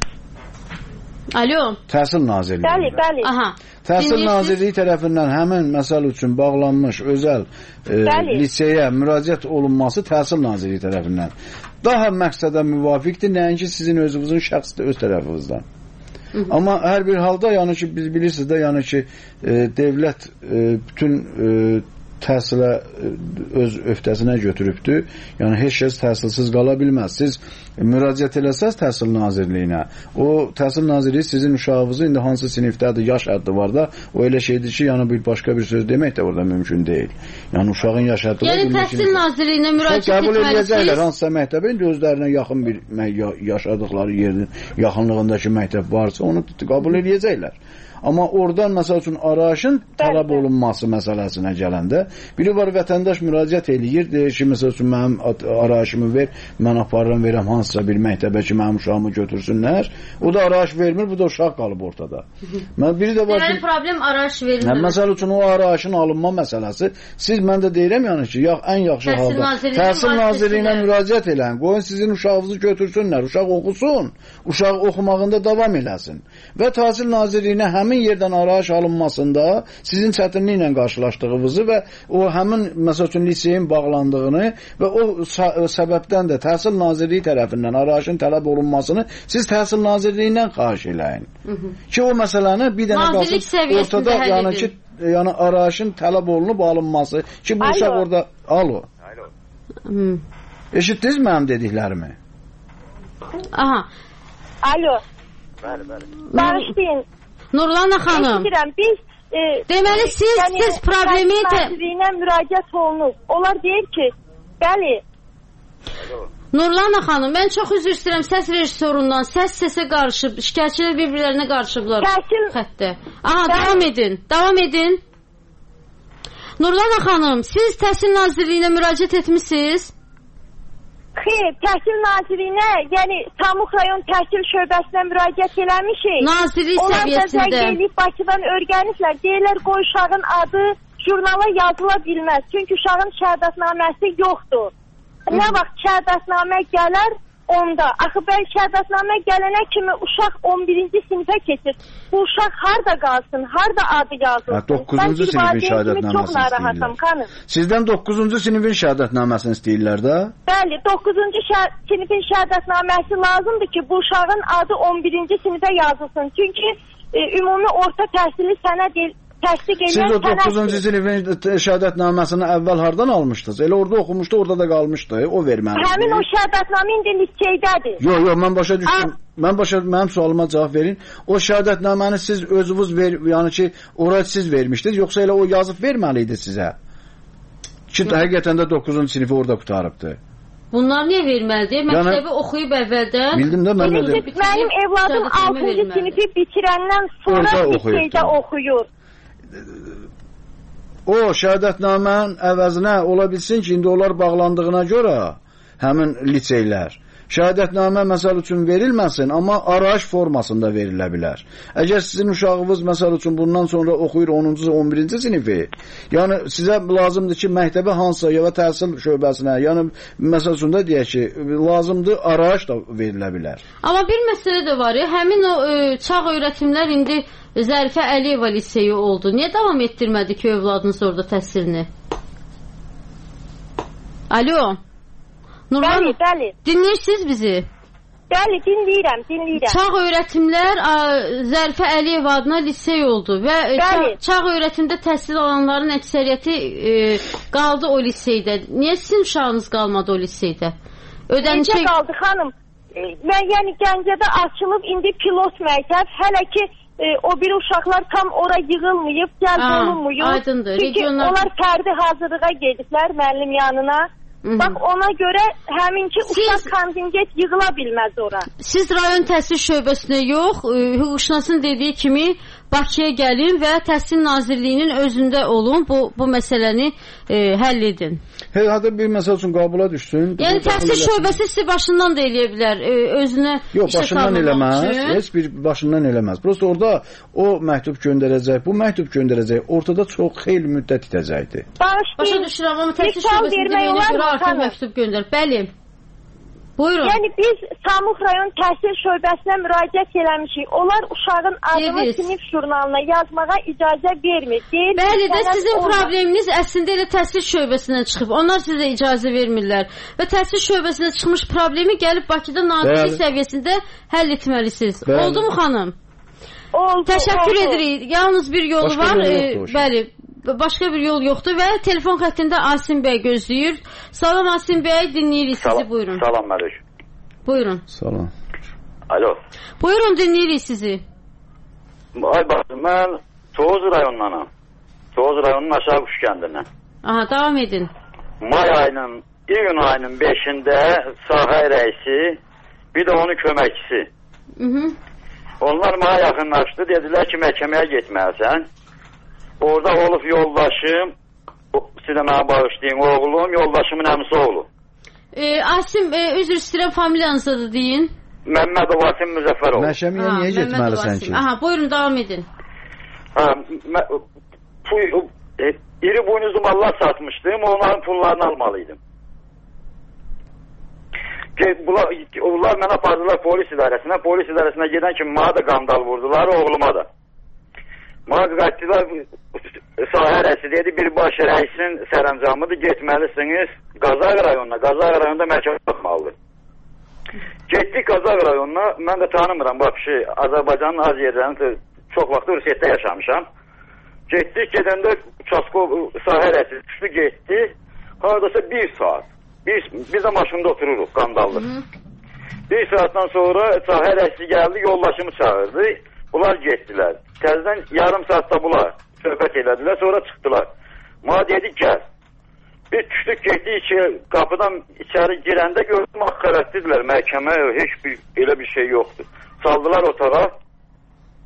Alo. Təhsil Nazirliyi. Bəli, bəli. Aha. Təhsil Nazirliyi tərəfindən həmin məsəl üçün bağlanmış özəl e, liseyə müraciət olunması Təhsil Nazirliyi tərəfindən daha məqsədə müvafiqdir, nəinki sizin özünüzün şəxsi öz tərəfinizdən. Hı -hı. Amma hər bir halda, yəni ki, biz bilirsiniz də, yəni ki, e, devlət e, bütün e, təhsilə öz öhdəsinə götürübdür. Yəni heç kəs təhsilsiz qala bilməz. Siz müraciət eləsəz Təhsil Nazirliyinə, o Təhsil Nazirliyi sizin uşağınızı indi hansı sinifdədir, yaş həddi var da, o elə şeydir ki, yəni bir başqa bir söz demək də orada mümkün deyil. Yəni uşağın yaş həddi var. Yəni Təhsil Nazirliyinə müraciət etməlisiniz. Qəbul edəcəklər hansısa məktəbə, indi özlərinə yaxın bir yaşadıkları yerin yaxınlığındakı məktəb varsa, onu qəbul edəcəklər. Amma oradan məsəl üçün arayışın tələb olunması məsələsinə gələndə, biri var vətəndaş müraciət eləyir, deyir ki, məsəl üçün mənim arayışımı ver, mən aparıram, verəm hansısa bir məktəbə ki, mənim uşağımı götürsünlər. O da arayış vermir, bu da uşaq qalıb ortada. Mən biri də var ki, deməli problem arayış verilmir. Hə, məsəl üçün o arayışın alınma məsələsi, siz mən də deyirəm yəni ki, ya ən yaxşı halda Təhsil Nazirliyinə müraciət eləyin, qoyun sizin uşağınızı götürsünlər, uşaq oxusun, uşaq oxumağında davam eləsin. Və Təhsil Nazirliyinə həmin yerdən arayış alınmasında sizin çətinliklə qarşılaşdığınızı və o həmin məsəl üçün liseyin bağlandığını və o səbəbdən də Təhsil Nazirliyi tərəfindən arayışın tələb olunmasını siz Təhsil Nazirliyindən xahiş eləyin. Hı -hı. Ki o məsələni bir dənə qalsın ortada, yəni ki, yəni arayışın tələb olunub alınması ki, bu uşaq orada... Alo. Alo. Eşitdiniz mənim dediklərimi? Aha. Alo. Bəli, bəli. Bağışlayın. Nurlana xanım. Eşidirəm, biz... E, deməli, siz, yəni, siz problemi... Nazirliyinə müraciət olunub. Onlar deyir ki, bəli... Nurlana xanım, mən çox üzr istəyirəm səs rejissorundan. Səs səsə qarışıb, şikayətçilər bir-birlərinə qarışıblar. Təhsil... Xəttə. Aha, davam edin, davam edin. Nurlana xanım, siz Təhsil Nazirliyinə müraciət etmişsiniz? Xeyr, Təhsil Nazirliyinə, yəni Samux rayon təhsil şöbəsinə müraciət eləmişik. Nazirlik Onlar səviyyəsində. Onlar da zəng eləyib Bakıdan öyrəniblər. Deyirlər, qoy uşağın adı jurnala yazıla bilməz. Çünki uşağın şəhadətnaməsi yoxdur. Nə vaxt şəhadətnamə gələr, onda. Axı bəy şəhadətnamə gələnə kimi uşaq on birinci sinifə keçir. Bu uşaq harda qalsın, harda adı yazılsın. doqquzuncu sinifin şəhadətnaməsini istəyirlər. Sizdən doqquzuncu sinifin şəhadətnaməsini istəyirlər də? Bəli, doqquzuncu sinifin şəhadətnaməsi lazımdır ki, bu uşağın adı on birinci sinifə yazılsın. Çünki e, ümumi orta təhsili sənəd təsdiq edən sənəd. Siz o doqquzuncu sinifin şəhadətnaməsini əvvəl hardan almışdınız? Elə orada oxumuşdu, orada da qalmışdı. O verməlidir. Həmin o şəhadətnamə indi liseydədir. Yox, yox, mən başa düşdüm. Mən başa mənim sualıma cavab verin. O şəhadətnaməni siz özünüz ver, yəni ki, oraya siz vermişdiniz, yoxsa elə o yazıb verməli idi sizə? Ki, həqiqətən də doqquzuncu sinifi orada qutarıbdı. Bunlar niyə verməlidir? Məktəbi yəni, oxuyub əvvəldən. Bildim də mən də. Mənim evladım altıncı sinifi bitirəndən sonra liseydə oxuyur. O şəhadətnamənin əvəzinə ola bilsin ki, indi onlar bağlandığına görə həmin liseylər şəhadətnamə məsəl üçün verilməsin, amma arayış formasında verilə bilər. Əgər sizin uşağınız məsəl üçün bundan sonra oxuyur onuncu on birinci sinifi, yəni sizə lazımdır ki, məktəbə hansısa ya təhsil şöbəsinə, yəni məsəl üçün də deyək ki, lazımdır arayış da verilə bilər. Amma bir məsələ də var ya, həmin o e, çağ öyrətimlər indi Zərifə Əliyeva liseyi oldu. Niyə davam etdirmədi ki, övladınız orada təhsilini? Alo. Nurlan, bəli, bəli. Dinləyirsiniz bizi? Bəli, dinləyirəm, dinləyirəm. Çağ öyrətimlər Zərifə Əliyeva adına lisey oldu və çağ, çağ öyrətimdə təhsil alanların əksəriyyəti e, qaldı o liseydə. Niyə sizin uşağınız qalmadı o liseydə? Ödənişə şey... qaldı xanım. E, mən yəni Gəncədə açılıb indi pilot məktəb, hələ ki e, o bir uşaqlar tam ora yığılmayıb, cəlb olunmuyub. Aydındır. Çünki regionlar... onlar fərdi hazırlığa gediblər müəllim yanına. Hı-hı. Bax ona görə həminki siz, uşaq kontingent yığıla bilməz ora. Siz rayon təhsil şöbəsinə yox, hüquqşünasın dediyi kimi Bakıya gəlin və Təhsil Nazirliyinin özündə olun, bu, bu məsələni e, həll edin. Hey, hadi bir məsəl üçün qabula düşsün. Yəni təhsil şöbəsi sizi başından da eləyə bilər, e, özünə yox, başından eləməz, üçün. Heç bir başından eləməz. Prosta orada o məktub göndərəcək, bu məktub göndərəcək, ortada çox xeyli müddət itəcəkdir. Başa düşürəm, amma təhsil şöbəsində deyilənə görə artıq məktub göndər. Bəli. Buyurun. Yəni biz Samux rayon təhsil şöbəsinə müraciət eləmişik. Onlar uşağın adını evet. sinif jurnalına yazmağa icazə vermir. Deyir, bəli də sizin onlar... probleminiz əslində elə təhsil şöbəsindən çıxıb. Onlar sizə icazə vermirlər. Və təhsil şöbəsindən çıxmış problemi gəlib Bakıda nazirlik səviyyəsində həll etməlisiniz. Bəli. Oldu mu xanım? Oldu. Təşəkkür oldu. edirik. Yalnız bir yolu Başka var. E, bəli. Başqa bir yol yoxdur və telefon xəttində Asim bəy gözləyir. Salam Asim bəy, dinləyirik sizi, salam, buyurun. Salam Məlik. Buyurun. Salam. Alo. Buyurun, dinləyirik sizi. Ay baxın, mən Toğuz rayonundanam. Toğuz rayonunun aşağı Quş kəndindən. Aha, devam edin. May ayının, iyun ayının beşində sahə rəisi, bir də onun köməkçisi. Hı -hı. Onlar mənə yaxınlaşdı, dedilər ki, məhkəməyə getməlisən. Orada olub yoldaşım, sizə mənə bağışlayın, oğlum, yoldaşımın əmisi oğlu. E, Asim, e, üzr istəyirəm, familiyanızı da deyin. Məmmədov Asim Müzəffərov. Məhkəməyə niyə getməlisən ki? Aha, buyurun, devam edin. Ha, bu, e, iri buynuzlu mallar satmışdım, onların pullarını almalıydım. Bunlar, onlar mənə apardılar polis idarəsinə, polis idarəsinə gedən kimi mənə da qandal vurdular, oğluma da. Mənə qaçdılar, sahə rəisi dedi, birbaş rəisin sərəncamıdır, getməlisiniz Qazaq rayonuna, Qazaq rayonunda məhkəmə baxmalıdır. Getdik Qazaq rayonuna, mən də tanımıram, bax şey, Azərbaycanın az yerlərini çox vaxt Rusiyyətdə yaşamışam. Getdik, gedəndə Çaskov sahə rəisi düşdü, getdi, haradasa bir saat, biz, biz də maşında otururuq, qandallıq. Bir saatdan sonra sahə rəisi gəldi, yoldaşımı çağırdı, bunlar getdilər. Təzdən yarım saatda bunlar söhbət elədilər, sonra çıxdılar. Mənə dedik, gəl. Biz düşdük, getdik içi, qapıdan içəri girəndə gördüm, axarətdirlər, məhkəmə, heç bir, elə bir şey yoxdur. Saldılar otağa,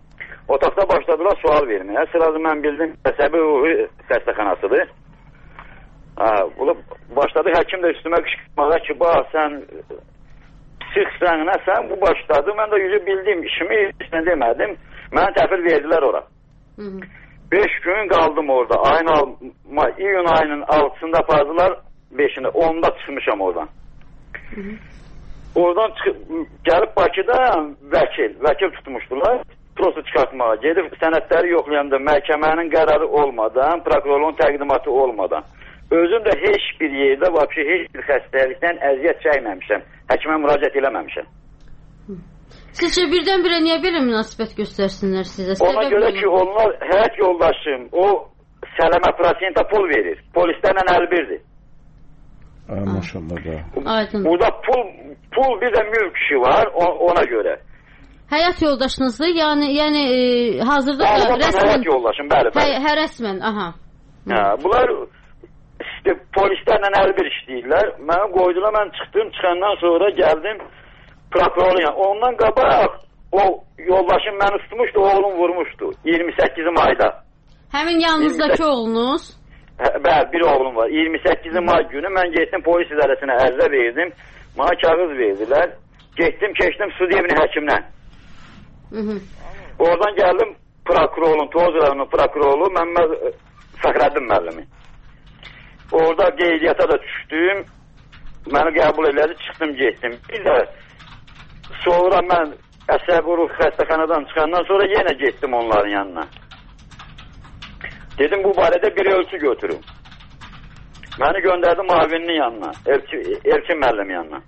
Otaqda başladılar sual verməyə. Sırası mən bildim, əsəbi ruhi xəstəxanasıdır. Ha, başladı həkim də üstümə qışqırmağa ki, bax, sən sıxsan, nəsən, bu başladı. Mən də yüzü bildim, işimi heç nə demədim. Mənə təhvil verdilər ora. beş gün qaldım orada. Ayın iyun ayının altısında apardılar, beşində, onda çıxmışam oradan. Hı -hı. Oradan çıxıb, gəlib Bakıda vəkil, vəkil tutmuşdular, prosu çıxartmağa. Gedib sənədləri yoxlayanda məhkəmənin qərarı olmadan, prokurorun təqdimatı olmadan. Özüm də heç bir yerdə, vəbşi heç bir xəstəlikdən əziyyət çəkməmişəm. Həkimə müraciət eləməmişəm. Sizcə birdən-birə niyə belə münasibət göstərsinlər sizə? Ona görə ki, onlar, həyat yoldaşım, o sələmə prosentə pul verir. Polislərlə əl birdir. Maşallah da. Burada pul, pul bir də mülk işi var, ona görə. Həyat yoldaşınızdır, yəni, yəni e, hazırda da rəsmən... Həyat yoldaşım, bəli, bəli. Hə, rəsmən, aha. Hə, bunlar işte, polislərlə əl bir işləyirlər. Mənə qoydular, mən çıxdım, çıxandan sonra gəldim prokurorun yanına. Ondan qabaq o yoldaşım məni tutmuşdu, oğlum vurmuşdu. iyirmi səkkizi mayda. Həmin yanınızdakı oğlunuz? Hə, bəli, bir oğlum var. iyirmi səkkizi may günü mən getdim polis idarəsinə ərizə verdim. Mənə kağız verdilər. Getdim, keçdim Sudiyevin həkimlə. Hı -hı. Oradan gəldim prokurorun, Toz rayonunun prokuroru Məmməd Fəxrəddin müəllimi. Orada qeydiyyata da düşdüm. Məni qəbul elədi, çıxdım, getdim. Bir də sonra mən əsəbi ruh xəstəxanadan çıxandan sonra yenə getdim onların yanına. Dedim, bu barədə bir ölçü götürüm. Məni göndərdim muavininin yanına, Elçin, Elçin müəllim yanına.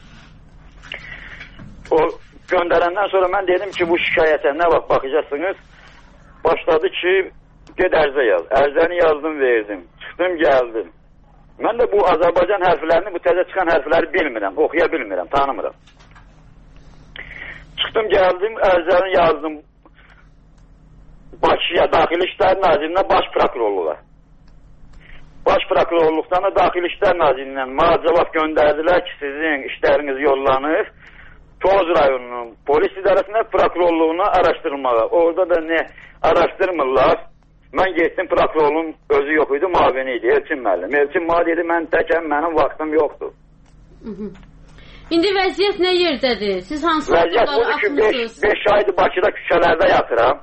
O göndərəndən sonra mən dedim ki, bu şikayətə nə vaxt baxacaqsınız? Başladı ki, ged ərzə yaz. Ərzəni yazdım, verdim. Çıxdım, gəldim. Mən də bu Azərbaycan hərflərini, bu təzə çıxan hərfləri bilmirəm, oxuya bilmirəm, tanımıram. Çıxdım, gəldim, ərzəni yazdım. Bakıya, Daxili İşlər Nazirliyinə baş prokurorluğa. Baş prokurorluqdan da Daxili İşlər Nazirliyindən mənə cavab göndərdilər ki, sizin işləriniz yollanır. Toz rayonunun polis idarəsinə, prokurorluğuna araşdırılmağa. Orada da nə araşdırmırlar. Mən getdim, prokurorluğun özü yox idi, mavini idi, Elçin müəllim. Elçin mənə dedi, mən təkəm, mənim vaxtım yoxdur. Hı -hı. İndi vəziyyət nə yerdədir? Siz hansı vəziyyət budur ki, beş aydır Bakıda küçələrdə yatıram.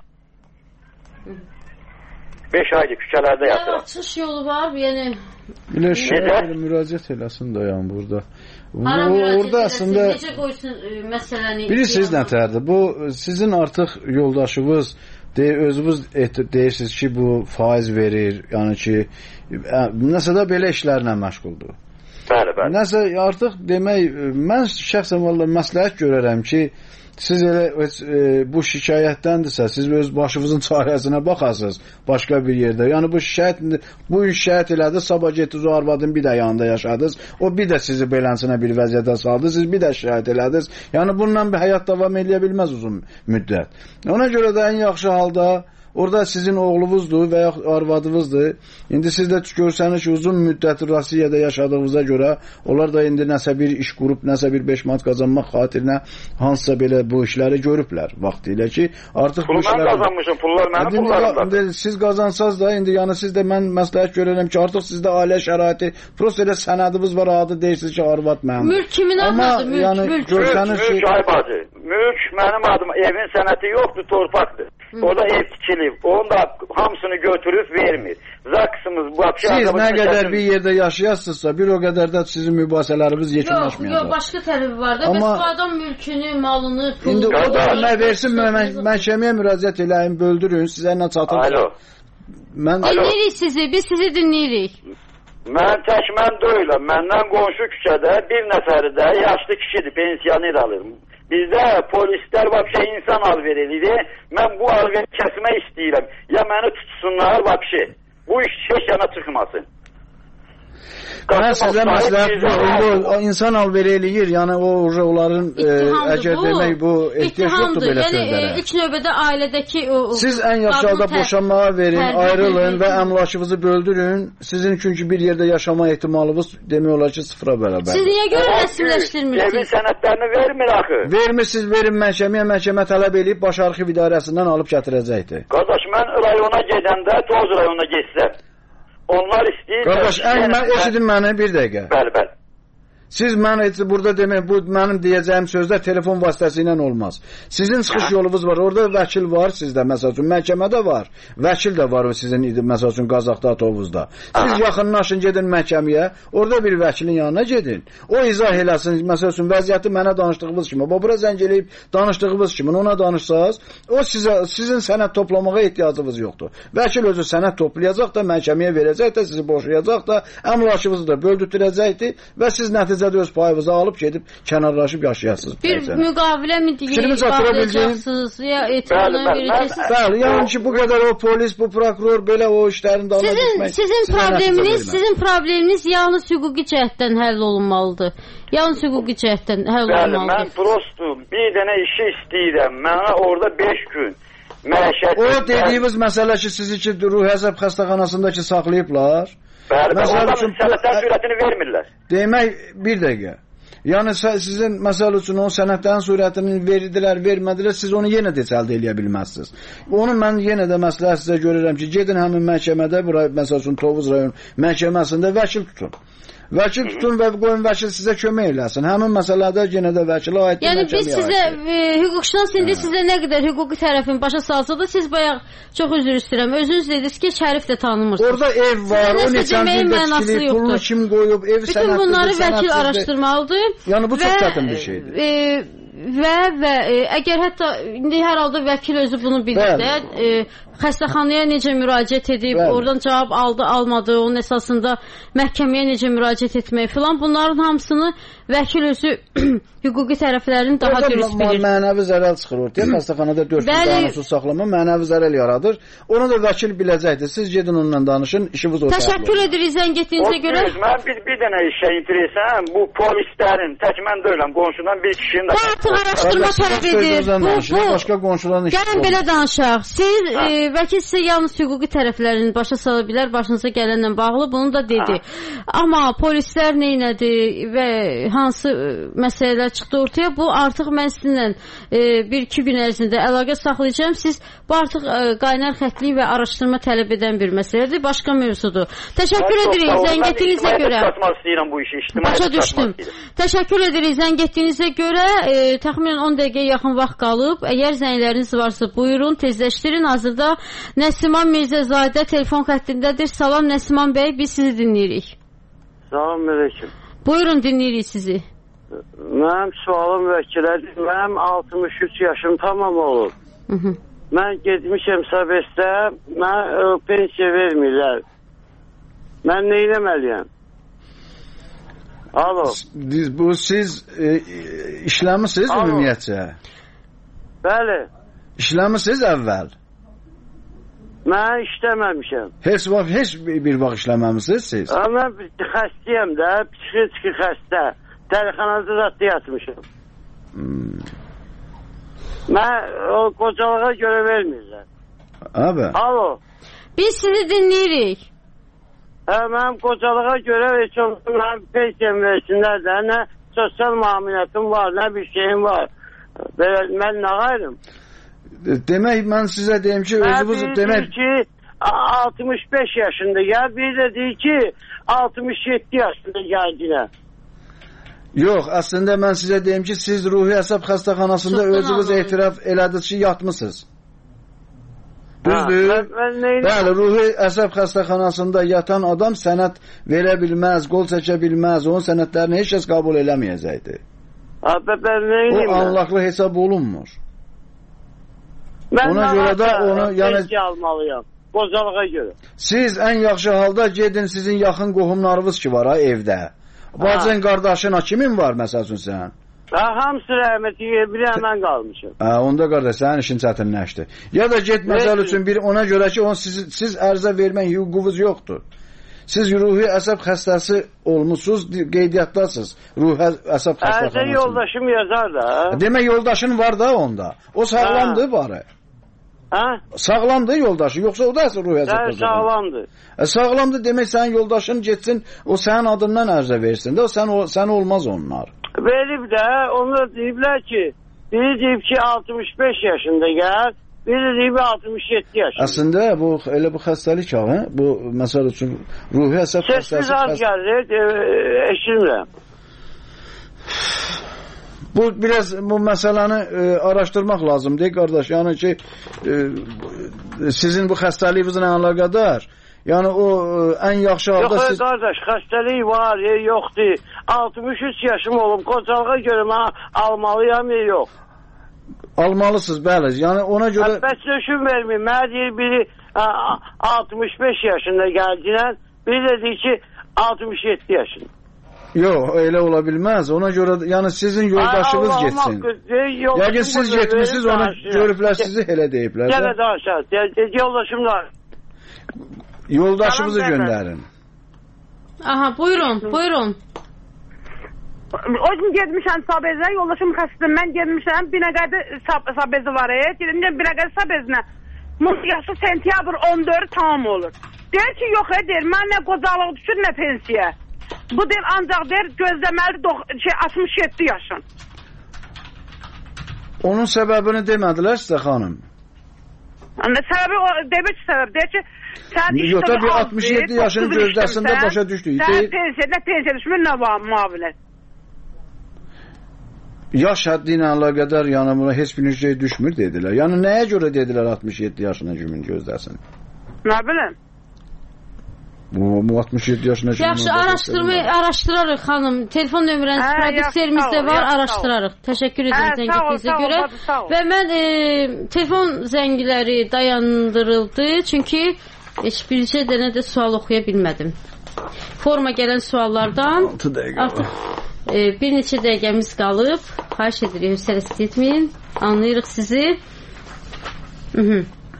beş aydır küçələrdə yatıram. Çıxış yolu var, yəni... Bilə şəhər müraciət eləsin dayan burada. Hara müraciət orada eləsin, əslində, necə qoysun e, məsələni... Bilirsiniz nətərdir? Bu, sizin artıq yoldaşınız de, özünüz deyirsiniz ki, bu faiz verir, yəni ki, nəsə də belə işlərlə məşğuldur. Bəli, bəli. Nəsə artıq demək, mən şəxsən vallahi məsləhət görərəm ki, siz elə e, bu şikayətdəndirsə, siz öz başınızın çarəsinə baxasınız başqa bir yerdə. Yəni bu şikayət, bu şikayət elədi, sabah getdiniz o arvadın bir də yanında yaşadınız, o bir də sizi beləsinə bir vəziyyətə saldı, siz bir də şikayət elədiniz. Yəni bununla bir həyat davam edə bilməz uzun müddət. Ona görə də ən yaxşı halda orada sizin oğlunuzdur və ya arvadınızdır. İndi siz də görsəniz ki, uzun müddət Rusiyada yaşadığınıza görə onlar da indi nəsə bir iş qurub, nəsə bir beş manat qazanmaq xatirinə hansısa belə bu işləri görüblər vaxtilə ki, artıq pulu mən qazanmışım, pullar mənim pullarımdadır. Siz qazansaz da, indi yəni siz də mən məsləhət görərəm ki, artıq sizdə ailə şəraiti, prosta elə sənədiniz var, adı deyirsiniz ki, arvad mənim. Mülk kimin adındadır? Mülk, yəni, mülk. Görsəniz mülk, mülk, aybacı. Mülk mənim adım, evin sənəti yoxdur, torpaqdır. O da ev tikilib. Onu da hamısını götürüb vermir. Zaksımız bu akşam... Siz nə qədər bir yerdə yaşayasınızsa, bir o qədər də sizin mübahisələriniz yekunlaşmayacaq. Yox, yox, başqa tərəfi var da. Amma... Bəs bu adam mülkünü, malını, pulunu... İndi o da nə versin, məhkəməyə müraciət eləyin, böldürün, sizə nə çatır. Alo. Mən... Dinləyirik sizi, biz sizi dinləyirik. Mən tək mən deyiləm. Məndən qonşu küçədə bir nəfəri də yaşlı kişidir, pensiyoner alır. Bizdə polislər vəbşə insan alver edir. Mən bu alveri kəsmək istəyirəm. Ya məni tutsunlar vəbşə. Bu iş heç yana çıxmasın. Mən sizə məsləhət yox, insan alver eləyir, yəni o onların əgər demək bu ehtiyac yoxdur belə sözlərə. Yəni ilk növbədə ailədəki o... Siz ən yaxşı halda boşanmağa verin, ayrılın və əmlakınızı böldürün. Sizin çünki bir yerdə yaşama ehtimalınız demək olar ki sıfıra bərabərdir. Siz niyə görə rəsmiləşdirmirsiniz? Evin sənədlərini vermir axı. Vermirsiniz, verin məhkəməyə, məhkəmə tələb edib baş arxiv idarəsindən alıb gətirəcəkdir. Qardaş, mən rayona gedəndə, Toz rayonuna geçsəm, onlar istəyir... Qardaş, ən mən eşidin məni bir dəqiqə. Bəli, bəli. Siz mən burada demək, bu mənim deyəcəyim sözlər telefon vasitəsilə olmaz. Sizin çıxış yolunuz var, orada vəkil var sizdə, məsəl üçün, məhkəmədə var. Vəkil də var sizin, məsəl üçün, Qazaxda, Tovuzda. Siz yaxınlaşın, gedin məhkəməyə, orada bir vəkilin yanına gedin. O izah eləsin, məsəl üçün, vəziyyəti mənə danışdığımız kimi, o bura zəng eləyib danışdığımız kimi, ona danışsaz, o sizə, sizin sənəd toplamağa ehtiyacınız yoxdur. Vəkil özü sənəd toplayacaq da, məhkəməyə verəcək də, sizi boşayacaq da, əmlakınızı da böldürtürəcəkdir və siz nəticə öz payınızı alıb gedib kənarlaşıb yaşayasınız. Bir müqavilə mi bağlayacaqsınız ya etibardan verəcəksiniz? Bəli, yəni ki bu qədər o polis, bu prokuror belə o işlərin dalına düşmək. Sizin probleminiz, sizin probleminiz yalnız hüquqi cəhətdən həll olunmalıdır. Yalnız hüquqi cəhətdən həll olunmalıdır. Bəli, mən prostum, bir dənə işi istəyirəm. Mənə orada beş gün məişət... O dediyimiz məsələ ki, sizi ki, ruh həzəb xəstəxanasındakı saxlayıblar. Bəli, ondan sənədlərin sürətini vermirlər. Demək, bir dəqiqə. Yəni, sizin, məsəl üçün, o sənədlərin sürətini verdilər, vermədilər, siz onu yenə də əldə eləyə bilməzsiniz. Onu mən yenə də məsləhət sizə görürəm ki, gedin həmin məhkəmədə, məsəl üçün, Tovuz rayon məhkəməsində vəkil tutun. Vəkil tutun və qoyun vəkil sizə kömək eləsin. Həmin məsələdə yenə də vəkilə aid yəni biz sizə e, hüquqşünas indi sizə nə qədər hüquqi tərəfin başa salsa da siz bayaq çox üzr istəyirəm. Özünüz dediniz ki, Şərif də tanımırsınız. Orada ev var, o neçən ildə tikilib, pulunu kim qoyub, ev sənədlidir. Bütün bunları vəkil araşdırmalıdır. Yəni bu çox çətin bir şeydir. E, və və e, əgər hətta indi hər halda vəkil özü bunu bilir də, e, xəstəxanaya necə müraciət edib, bəli, oradan cavab aldı, almadı, onun əsasında məhkəməyə necə müraciət etmək filan, bunların hamısını vəkil özü hüquqi tərəflərin daha orada dürüst bilir. Mənəvi zərər çıxır ortaya, xəstəxanada dörd gün qanunsuz saxlama mənəvi zərər yaradır. Onu da vəkil biləcəkdir. Siz gedin onunla danışın, işiniz ortaya. Təşəkkür edirik zəng etdiyinizə görə. Mən bir, bir dənə işə itirsəm, bu polislərin, tək mən deyiləm, qonşudan bir kişinin də... Bu artıq araşdırma tələb edir. Bu, bu, başqa qonşuların işi. Gəlin belə danışaq. Siz, e, vəkil sizə yalnız hüquqi tərəflərini başa sala bilər, başınıza gələnlə bağlı, bunu da dedi. Ha. Amma polislər neynədi və hansı məsələlər çıxdı ortaya, bu artıq mən sizinlə e, bir-iki gün ərzində əlaqə saxlayacağım. Siz bu artıq e, qaynar xətlik və araşdırma tələb edən bir məsələdir, başqa mövzudur. Təşəkkür edirik zəng etdiyinizə görə. Başa düşdüm. Təşəkkür edirik zəng etdiyinizə görə. E, təxminən on dəqiqəyə yaxın vaxt qalıb. Əgər zəngləriniz varsa buyurun, tezləşdirin. Hazırda Nəsiman Mirzəzadə telefon xəttindədir. Salam Nəsiman bəy, biz sizi dinləyirik. Salam aleyküm. Buyurun, dinləyirik sizi. Mənim sualım vəkilədir. Mənim altmış üç yaşım tamam olur. Hı -hı. Mən getmişəm səbəstə, mən pensiya vermirlər. Mən nə eləməliyəm? Alo. Bu siz e, işləmisiniz ümumiyyətcə? Bəli. İşləmisiniz əvvəl? Mən işləməmişəm. Heç vaxt, heç bir vaxt işləməmisiniz siz? Mən xəstəyəm də, psixiki xəstə. Dəlixanada zətdə yatmışım. Hmm. Mən o qocalığa görə vermirlər. Abi. Alo. Biz sizi dinləyirik. Hə, mənim qocalığa görə heç olsun, mənim pensiyam versinlər də, nə sosial müaminətim var, nə bir şeyim var. Belə, mən nə qayrım? Demək, mən sizə deyim ki, özünüz demək... Deyir ki, altmış beş yaşında gəl, bir də deyir ki, altmış yeddi yaşında gəldinə. Yox, əslində mən sizə deyim ki, siz ruhi əsəb xəstəxanasında özünüz etiraf elədiniz ki, yatmısınız. Düzdür? Bəli, ruhi əsəb xəstəxanasında yatan adam sənəd verə bilməz, qol çəkə bilməz, onun sənədlərini heç kəs qəbul eləməyəcəkdir. O anlaqlı hesab olunmur. Mən ona görə də onu yəni almalıyam. Qocalığa görə. Siz ən yaxşı halda gedin, sizin yaxın qohumlarınız ki var ha evdə. Bacın, qardaşına kimin var məsəl üçün sən? Ha, hamısı rəhməti bir həmən qalmışım. Ha, onda qardaş sənin işin çətinləşdi. Ya da get məsəl üçün bir ona görə ki, onu siz, siz ərzə vermək hüququnuz yoxdur. Siz ruhi əsəb xəstəsi olmusunuz, qeydiyyatdasınız. Ruhi əsəb xəstəxanasında. Ərzə yoldaşım yazar da. Demək yoldaşın var da onda. O sağlamdır bari. Hə? Sağlamdır yoldaşı, yoxsa o da əsəb ruhi əsəb xəstəsi? Sağlamdır. E, sağlamdır demək sənin yoldaşın getsin, o sənin adından ərzə versin də, o sən, o, sən olmaz onlar. Verib də, onlar deyiblər ki, biri deyib ki altmış beş yaşında gəl, biri deyib altmış yeddi yaşında. Əslində bu elə bu xəstəlik ha, bu məsəl üçün ruhi əsəb xəstəsi. Sessiz az gəlir, eşitmirəm. Bu biraz bu məsələni e, araşdırmaq lazımdır qardaş. Yəni ki e, sizin bu xəstəliyinizlə əlaqədar, yəni o ən yaxşı halda yox, siz... Yox qardaş, xəstəlik var, ya yoxdur. altmış üç yaşım olub, qocalığa görə mən almalıyam, ya yox. Almalısınız, bəli. Yəni ona görə... Bəs düşün verməyim, mənə deyir biri altmış beş yaşında gəldilər, biri də deyir ki altmış yeddi yaşında. Yox, elə ola bilməz. Ona görə, yəni sizin yoldaşınız Ay, getsin. Allah, Yəqin siz getmişsiniz, onu görüblər, sizi elə deyiblər. Gələ danışaq, yoldaşım var. Yoldaşımızı göndərin. Aha, buyurun, buyurun. O gün getmişəm Sabezə, yoldaşım xəstədir. Mən getmişəm, Binəqədi Sabezi var. Gedmişəm Binəqədi Sabezinə. Yaşı sentyabr on dörd tamam olur. Deyir ki, yox, deyir, mən nə qocalıq düşür, nə pensiya. Bu deyir, ancaq deyir, gözləməli şey, altmış yeddi yaşın. Onun səbəbini demədilər sizə, xanım? Səbəbi, demir ki, səbəb, deyir ki, yox, tabii altmış yeddi yaşını gözdəsində başa düşdü. Sən pensiya, nə pensiya düşmür, nə müavinət. Yaş həddi ilə əlaqədar, yəni buna heç bir şey düşmür dedilər. Yəni nəyə görə dedilər altmış yeddi yaşına kimin gözdəsin? Nə biləm? Bu altmış yeddi yaşına kimin Yaxşı, araşdırma, araşdırarıq xanım. Telefon nömrəniz prodüserimizdə var, araşdırarıq. Təşəkkür edirəm zəngitliyinizə görə. Və mən e, telefon zəngiləri dayandırıldı, çünki heç bircə dənə də sual oxuya bilmədim. Forma gələn suallardan artıq e, bir neçə dəqiqəmiz qalıb. Xahiş edirik, hüsələsi etməyin. Anlayırıq sizi. Hı -hı.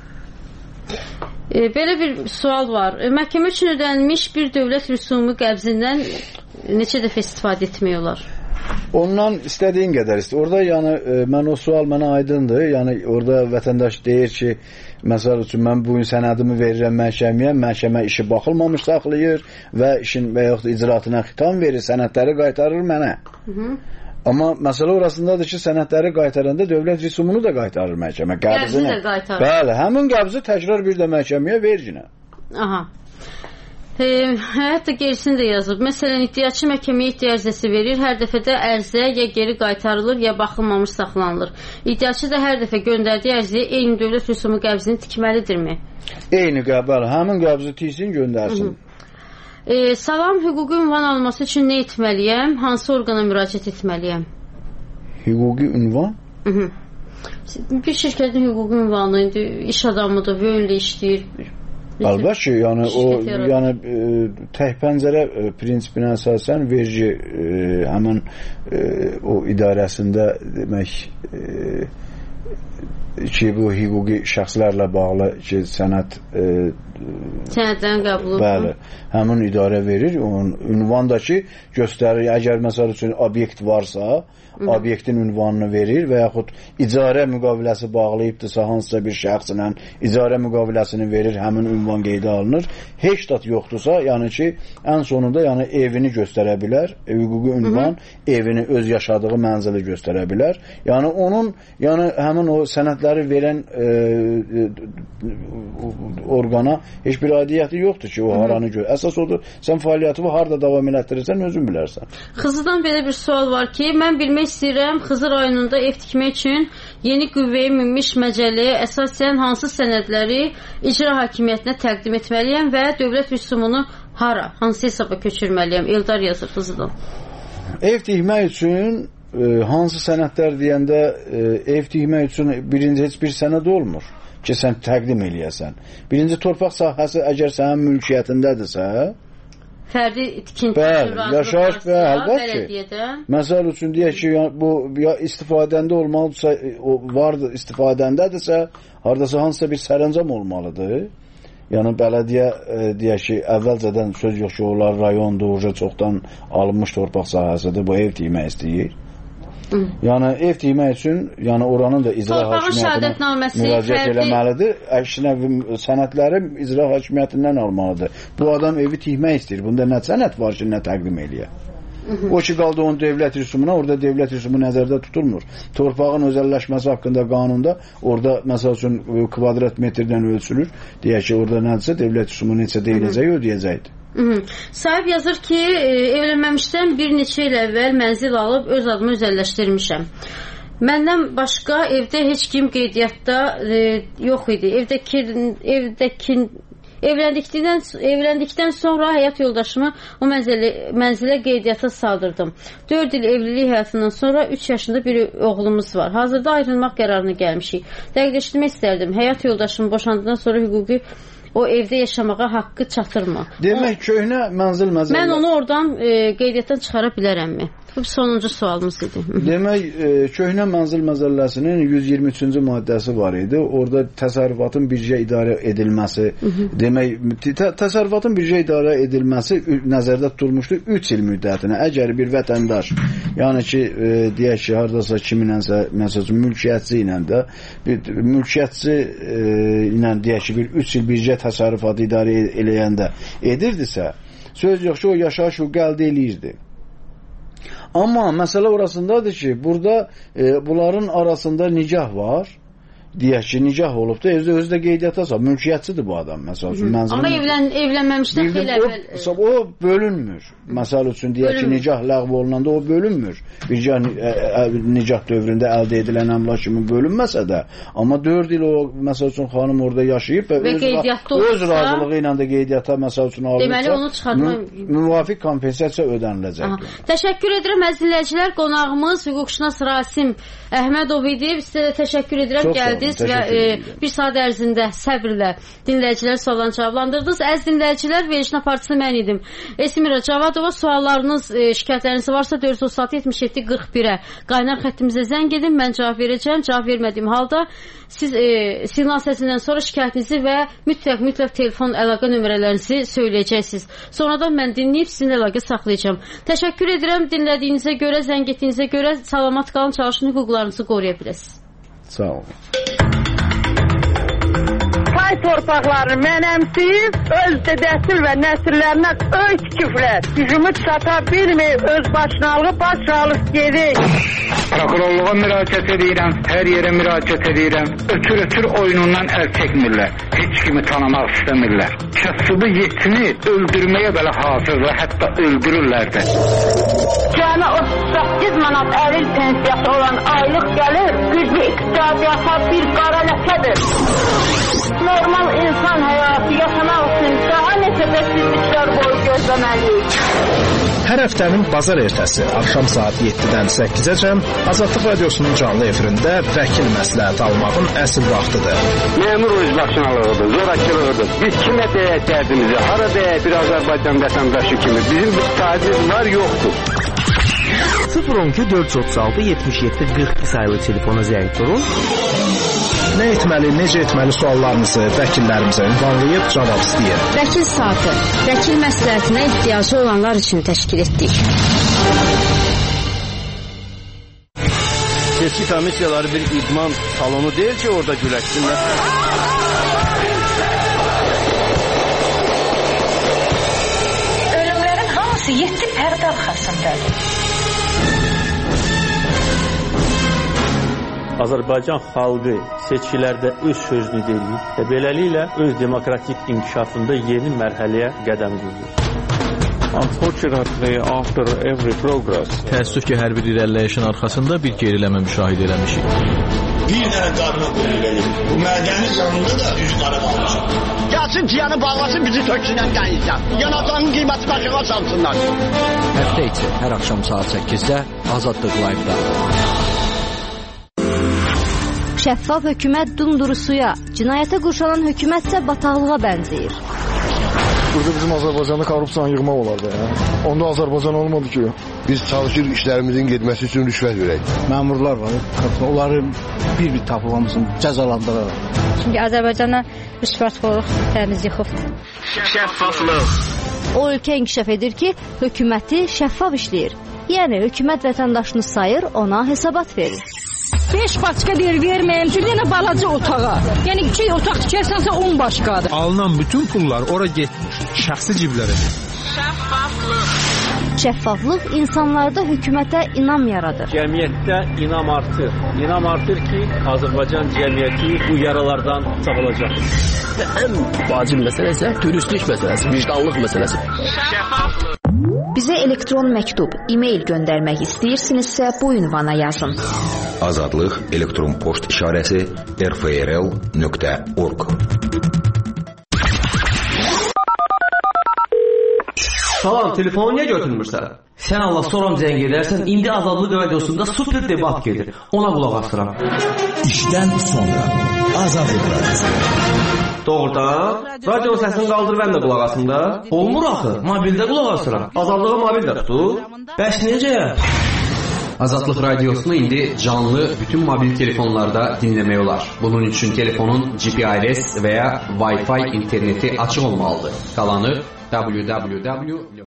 E, belə bir sual var. E, məhkəmə üçün ödənilmiş bir dövlət rüsumu qəbzindən neçə dəfə istifadə etmək olar? Ondan istədiyin qədər istəyir. Orada yəni e, mən o sual mənə aydındır. Yəni orada vətəndaş deyir ki, məsəl üçün mən bu gün sənədimi verirəm məhkəməyə, məhkəmə işi baxılmamış saxlayır və işin və yaxud icraatına xitam verir, sənədləri qaytarır mənə. Hı -hı. Amma məsələ orasındadır ki, sənədləri qaytaranda dövlət rüsumunu da qaytarır məhkəmə. Qəbzi də qaytarır. Bəli, həmin qəbzi təkrar bir də məhkəməyə verginə. Aha. E, hətta gerisini də yazıb. Məsələn, iddiaçı məhkəməyə iddia ərizəsi verir. Hər dəfədə ərizə ya geri qaytarılır, ya baxılmamış saxlanılır. İddiaçı da hər dəfə göndərdiyi ərizəyə eyni dövlət rüsumu qəbzini tikməlidirmi? Eyni qəbul, həmin qəbzi tiksin, göndərsin. Hı -hı. E, salam, hüquqi ünvan alması üçün nə etməliyəm? Hansı orqana müraciət etməliyəm? Hüquqi ünvan? Hı -hı. Bir şirkətin hüquqi ünvanı, indi iş adamıdır, yönlü işləyir. Əlbəttə ki, yəni o yəni e, tək pəncərə e, prinsipinə əsasən vergi e, həmin e, o idarəsində demək e, ki, bu hüquqi şəxslərlə bağlı ki, sənəd e, sənədlərin qəbulu. Bəli, həmin idarə verir. Onun ünvan da ki, göstərir. Əgər məsəl üçün obyekt varsa, Hı. obyektin ünvanını verir və yaxud icarə müqaviləsi bağlayıbdırsa hansısa bir şəxslə icarə müqaviləsini verir, həmin ünvan qeydə alınır. Heç dat yoxdursa, yəni ki, ən sonunda yəni evini göstərə bilər. Hüquqi ünvan Hı -hı. evini, öz yaşadığı mənzili göstərə bilər. Yəni onun, yəni həmin o sənədləri verən e, e, orqana heç bir aidiyyəti yoxdur ki, o Hı -hı. haranı gör. Əsas odur, sən fəaliyyətini harda davam elətdirirsən, özün bilərsən. Xızıdan belə bir sual var ki, mən bilmək istəyirəm, Xızı rayonunda ev tikmək üçün yeni qüvvəyə minmiş məcəlləyə əsasən hansı sənədləri icra hakimiyyətinə təqdim etməliyəm və dövlət rüsumunu hara, hansı hesaba köçürməliyəm? Eldar yazır Xızıdan. Ev tikmək üçün e, hansı sənədlər deyəndə e, ev tikmək üçün birinci heç bir sənəd olmur ki, sən təqdim eləyəsən. Birinci torpaq sahəsi əgər sənin mülkiyyətindədirsə, fərdi tikinti bəli, yaşayış və əlbəttə ki, məsəl üçün deyək ki, bu ya istifadəndə olmalıdırsa, o vardır istifadəndədirsə, haradasa hansısa bir sərəncam olmalıdır. Yəni bələdiyyə e, deyək ki, əvvəlcədən söz yox ki, onlar rayondur, çoxdan alınmış torpaq sahəsidir, bu ev tikmək istəyir. Hı. Yəni ev tikmək üçün, yəni oranın da icra hakimiyyətinə müraciət eləməlidir. Əksinə sənədləri icra hakimiyyətindən almalıdır. Bu adam evi tikmək istəyir. Bunda nə sənəd var ki, nə təqdim eləyə? O ki, qaldı onun dövlət rüsumuna, orada dövlət rüsumu nəzərdə tutulmur. Torpağın özəlləşməsi haqqında qanunda orada, məsəl üçün, kvadrat metrdən ölçülür. Deyək ki, orada nədirsə, dövlət rüsumu neçə deyiləcək, ödəyəcəkdir. Sahib yazır ki, evlənməmişdən bir neçə il əvvəl mənzil alıb öz adımı özəlləşdirmişəm. Məndən başqa evdə heç kim qeydiyyatda e, yox idi. Evdəki, evdəki Evləndikdən, evləndikdən sonra həyat yoldaşımı o mənzilə, mənzilə qeydiyyata saldırdım. dörd il evlilik həyatından sonra üç yaşında bir oğlumuz var. Hazırda ayrılmaq qərarına gəlmişik. Dəqiqləşdirmək istərdim. Həyat yoldaşımı boşandıqdan sonra hüquqi o evdə yaşamağa haqqı çatırmı? Demək, köhnə mənzil məzəllər... Mən onu oradan e, qeydiyyatdan çıxara bilərəmmi? Bu sonuncu sualımız idi. Demək, e, köhnə mənzil məzəlləsinin yüz iyirmi üçüncü maddəsi var idi. Orada təsərrüfatın birgə idarə edilməsi, demək, tə təsərrüfatın birgə idarə edilməsi nəzərdə tutulmuşdu üç il müddətinə. Əgər bir vətəndaş, yəni ki, e, deyək ki, haradasa kiminənsə, məsələn, mülkiyyətçi ilə də, bir mülkiyyətçi e, ilə deyək ki, bir üç il birgə təsərrüfatı idarə eləyəndə edirdisə, söz yox ki, o yaşayış hüququ əldə eləyirdi. Amma məsələ orasındadır ki, burada e, bunların arasında nikah var. Deyək ki, nikah olubdur, özdə özdə qeydiyyata sal. Mülkiyyətçidir bu adam, məsəl üçün. Amma evlən, evlənməmişdən xeyli əvvəl. O, o bölünmür. Məsəl üçün, deyək ki, nikah ləğv olunanda o bölünmür. Birgə nikah dövründə əldə edilən əmlak kimi bölünməsə də, amma dörd il o, məsəl üçün, xanım orada yaşayıb və, və öz, öz razılığı ilə də qeydiyyata, məsəl üçün, alırsa, deməli, onu çıxartma... müvafiq kompensasiya ödəniləcək. Təşəkkür edirəm, əziz dinləyicilər. Qonağımız hüquqşünas Rasim Əhmədov idi. Sizə də təşəkkür edirəm, gəldi. Və e, bir saat ərzində səbirlə dinləyicilər suallarını cavablandırdınız. Əziz dinləyicilər, verilişin aparıcısı mən idim. Esmira Cavadova, suallarınız, e, şikayətləriniz varsa dörd yüz otuz altı yetmiş yeddi qırx birə qaynar xəttimizə zəng edin. Mən cavab verəcəm. Cavab vermədiyim halda siz e, siqnal səsindən sonra şikayətinizi və mütləq mütləq telefon əlaqə nömrələrinizi söyləyəcəksiniz. Sonradan mən dinləyib sizinlə əlaqə saxlayacağam. Təşəkkür edirəm dinlədiyinizə görə, zəng etdiyinizə görə. Salamat qalın, çalışın, hüquqlarınızı qoruya biləsiniz. Sağ olun. Pay torpaqlarını mənəmsiyib, öz dədəsil və nəsillərinə öy tikiblər. Gücümü çata bilmir, öz başınalığı başralıq gedir. Prokurorluğa müraciət edirəm, hər yerə müraciət edirəm. Ötür-ötür oyunundan əl çəkmirlər. Heç kimi tanımaq istəmirlər. Kəsubu yetini öldürməyə belə hazırlar, hətta öldürürlər də. Cəmi otuz səkkiz manat əlil pensiyası olan aylıq gəlir, güclü iqtisadiyyata bir qara ləkədir. Normal insan həyatı yaşamaq üçün daha neçə bəksizliklər boyu gözləməliyik. Hər həftənin bazar ertəsi axşam saat yeddidən səkkizəcən Azadlıq Radiosunun canlı efirində vəkil məsləhət almağın əsl vaxtıdır. Məmur özbaşınalığıdır, zorakılığıdır. Biz kimə deyək dərdimizi, hara deyək bir Azərbaycan vətəndaşı kimi. Bizim bir sahibimiz var, yoxdur. sıfır on iki dörd yüz otuz altı yetmiş yeddi qırx iki sayılı telefona zəng durun. Nə etməli, necə etməli suallarınızı vəkillərimizə ünvanlayıb cavab istəyir. Vəkil saatı, vəkil məsləhətinə ehtiyacı olanlar üçün təşkil etdik. Seçki komissiyaları bir idman salonu deyil ki, orada güləşsinlər. Ölümlərin hamısı yeddi pərdə arxasındadır. Azərbaycan xalqı seçkilərdə öz sözünü deyir və beləliklə öz demokratik inkişafında yeni mərhələyə qədəm qoyur. Unfortunately, after every progress, təəssüf ki, hər bir irəliləyişin arxasında bir geriləmə müşahidə eləmişik. Bir dənə qarına qoyulur. Bu mədəni sonunda da üz qara qalmışam. Gəlsin ciyanı bağlasın, bizi töksünən dənizdən. Yanacağın qiyməti başına salsınlar. Həftə içi hər axşam saat səkkizdə Azadlıq Live-da. Şəffaf hökumət dundurusuya, cinayətə qurşanan hökumətsə bataqlığa bənzəyir. Burada bizim Azərbaycanda korrupsiyanı yığmaq olar da ya. Onda Azərbaycan olmadı ki. Biz çalışır işlərimizin getməsi üçün rüşvət verək. Məmurlar var, onları bir-bir tapılmasın, cəzalandıraraq. Çünki Azərbaycana rüşvətxorluq təmiz yıxıb. Şəffaflıq. O ölkə inkişaf edir ki, hökuməti şəffaf işləyir. Yəni hökumət vətəndaşını sayır, ona hesabat verir. beş başqa deyir verməyim ki, yenə balaca otağa. Yəni iki otaq tikərsənsə on başqadır. Alınan bütün pullar ora getmir, şəxsi ciblərə. Şəffaflıq. Şəffaflıq insanlarda hökumətə inam yaradır. Cəmiyyətdə inam artır. İnam artır ki, Azərbaycan cəmiyyəti bu yaralardan sağalacaq. Və ən vacib məsələ isə dürüstlük məsələsi, vicdanlıq məsələsi. Şəffaflıq. Bizə elektron məktub, e-mail göndərmək istəyirsinizsə bu ünvana yazın. Azadlıq elektron poçt işarəsi r f r l nöqtə org. Salam, telefonu niyə götürmürsən? Sən Allah soram zəng edərsən, indi Azadlıq radiosunda super debat gedir. Ona qulaq asıram. İşdən sonra Azadlıq radiosu. Doğrudan, radio səsini qaldır, mən də qulaq asım da. Olmur axı, mobildə qulaq asıram. Azadlığı mobildə tutur. Bəs necə? Azadlıq radiosunu indi canlı bütün mobil telefonlarda dinləmək olar. Bunun üçün telefonun G P R S və ya Wi-Fi interneti açıq olmalıdır. Qalanı w w w